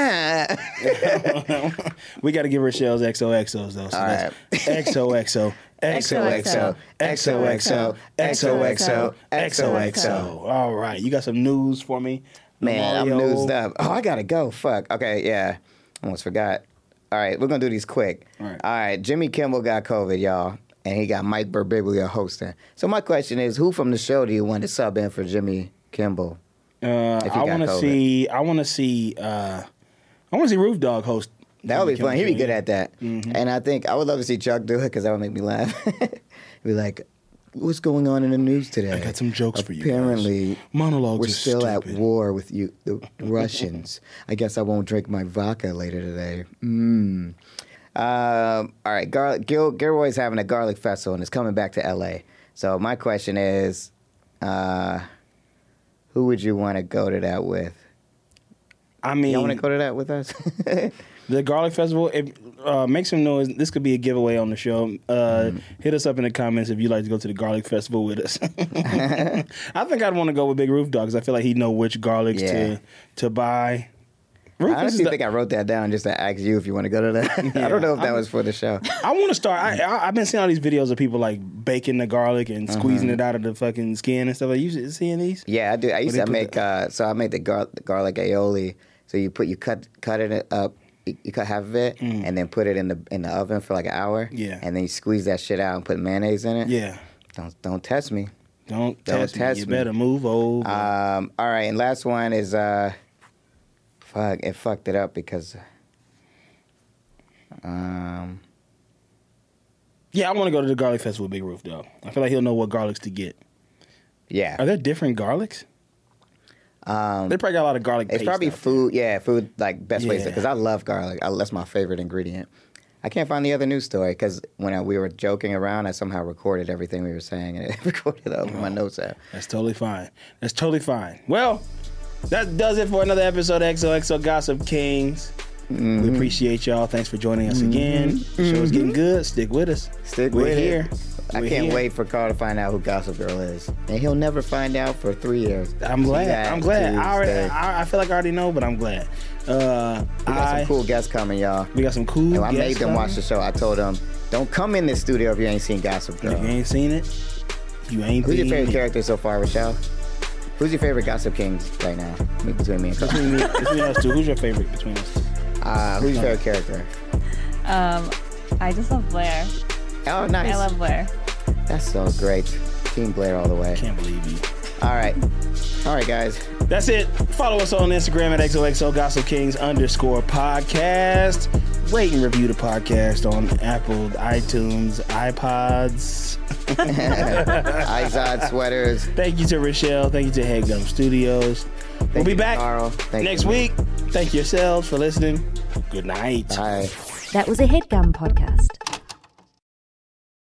town. We got to give Rochelle's X O X Os though. So All that's X O X O, X O X O, X O X O, X O X O, X O X O. All right, you got some news for me, Man, I'm Mario? newsed up. Oh, I gotta go. Fuck. Okay, yeah. Almost forgot. All right, we're gonna do these quick. All right. All right. Jimmy Kimmel got COVID, y'all, and he got Mike Birbiglia hosting. So my question is, who from the show do you want to sub in for Jimmy Kimmel? Uh, If he I got want to COVID. see. I want to see. Uh, I want to see Roof Dog host. That would be fun. He'd be good at that. Mm-hmm. And I think I would love to see Chuck do it because that would make me laugh. He'd be like, "What's going on in the news today? I got some jokes for you guys. Apparently, Monologues we're are still at stupid." war with you, the Russians. I guess I won't drink my vodka later today." Mm. Um, all right, Gar- Gil- Gilroy's having a garlic festival and it's coming back to L A. So my question is, uh, who would you want to go to that with? I mean, Y'all want to go to that with us? the Garlic Festival. If, uh, make some noise. This could be a giveaway on the show. Uh, Mm. Hit us up in the comments if you'd like to go to the Garlic Festival with us. I think I'd want to go with Big Roof Dog because I feel like he'd know which garlics Yeah. to to buy. I Rufus is honestly the- think I wrote that down just to ask you if you want to go to that. I don't know if that I'm- was for the show. I want to start. I, I, I've been seeing all these videos of people like baking the garlic and squeezing Uh-huh. it out of the fucking skin and stuff. Are you seeing these? Yeah, I do. I used they to put make the- uh, so I made the, gar- the garlic aioli. So you put you cut cut it up, you, you cut half of it, and then put it in the in the oven for like an hour. Mm. Yeah. and then you squeeze that shit out and put mayonnaise in it. Yeah. Don't don't test me. Don't, Don't test, test me. You me. better move over. Um, all right, and last one is uh, fuck. It fucked it up because um. yeah, I want to go to the Garlic Festival with Big Roof Dog. I feel like he'll know what garlics to get. Yeah, Are there different garlics? um, They probably got a lot of garlic it's paste probably out there. food. Yeah, food like best ways Yeah. because I love garlic. I, that's my favorite ingredient. I can't find the other news story because when I, we were joking around, I somehow recorded everything we were saying and it recorded over my notes app. That's totally fine. That's totally fine. Well, that does it for another episode of X O X O Gossip Kings. Mm-hmm. We appreciate y'all. Thanks for joining us again. Show's getting good. Stick with us. Stick We're with here. it. I We're can't here. wait for Carl to find out who Gossip Girl is, and he'll never find out for three years. I'm glad. That I'm glad. I, already, Tuesday. I, I feel like I already know, but I'm glad. Uh, We got I, some cool guests coming, y'all. We got some cool. And I made guests them watch coming. the show. I told them, don't come in this studio if you ain't seen Gossip Girl. If you ain't seen it, you ain't. Who's your been favorite it. character so far, Rochelle? Who's your favorite Gossip Kings right now? Between me and Carl. Between, me, between us two, who's your favorite between us? Uh, who's your favorite character? Um, I just love Blair. Oh, nice. I love Blair. That's so great. Team Blair all the way. Can't believe you. All right. All right, guys. That's it. Follow us on Instagram at X O X O Gossip Kings underscore podcast. Rate and review the podcast on Apple, iTunes, iPods. Izod sweaters. Thank you to Rochelle. Thank you to Headgum Studios. we'll Thank be you, back Carl. Thank next you. week. Thank yourselves for listening. Good night. Bye. That was a HeadGum podcast.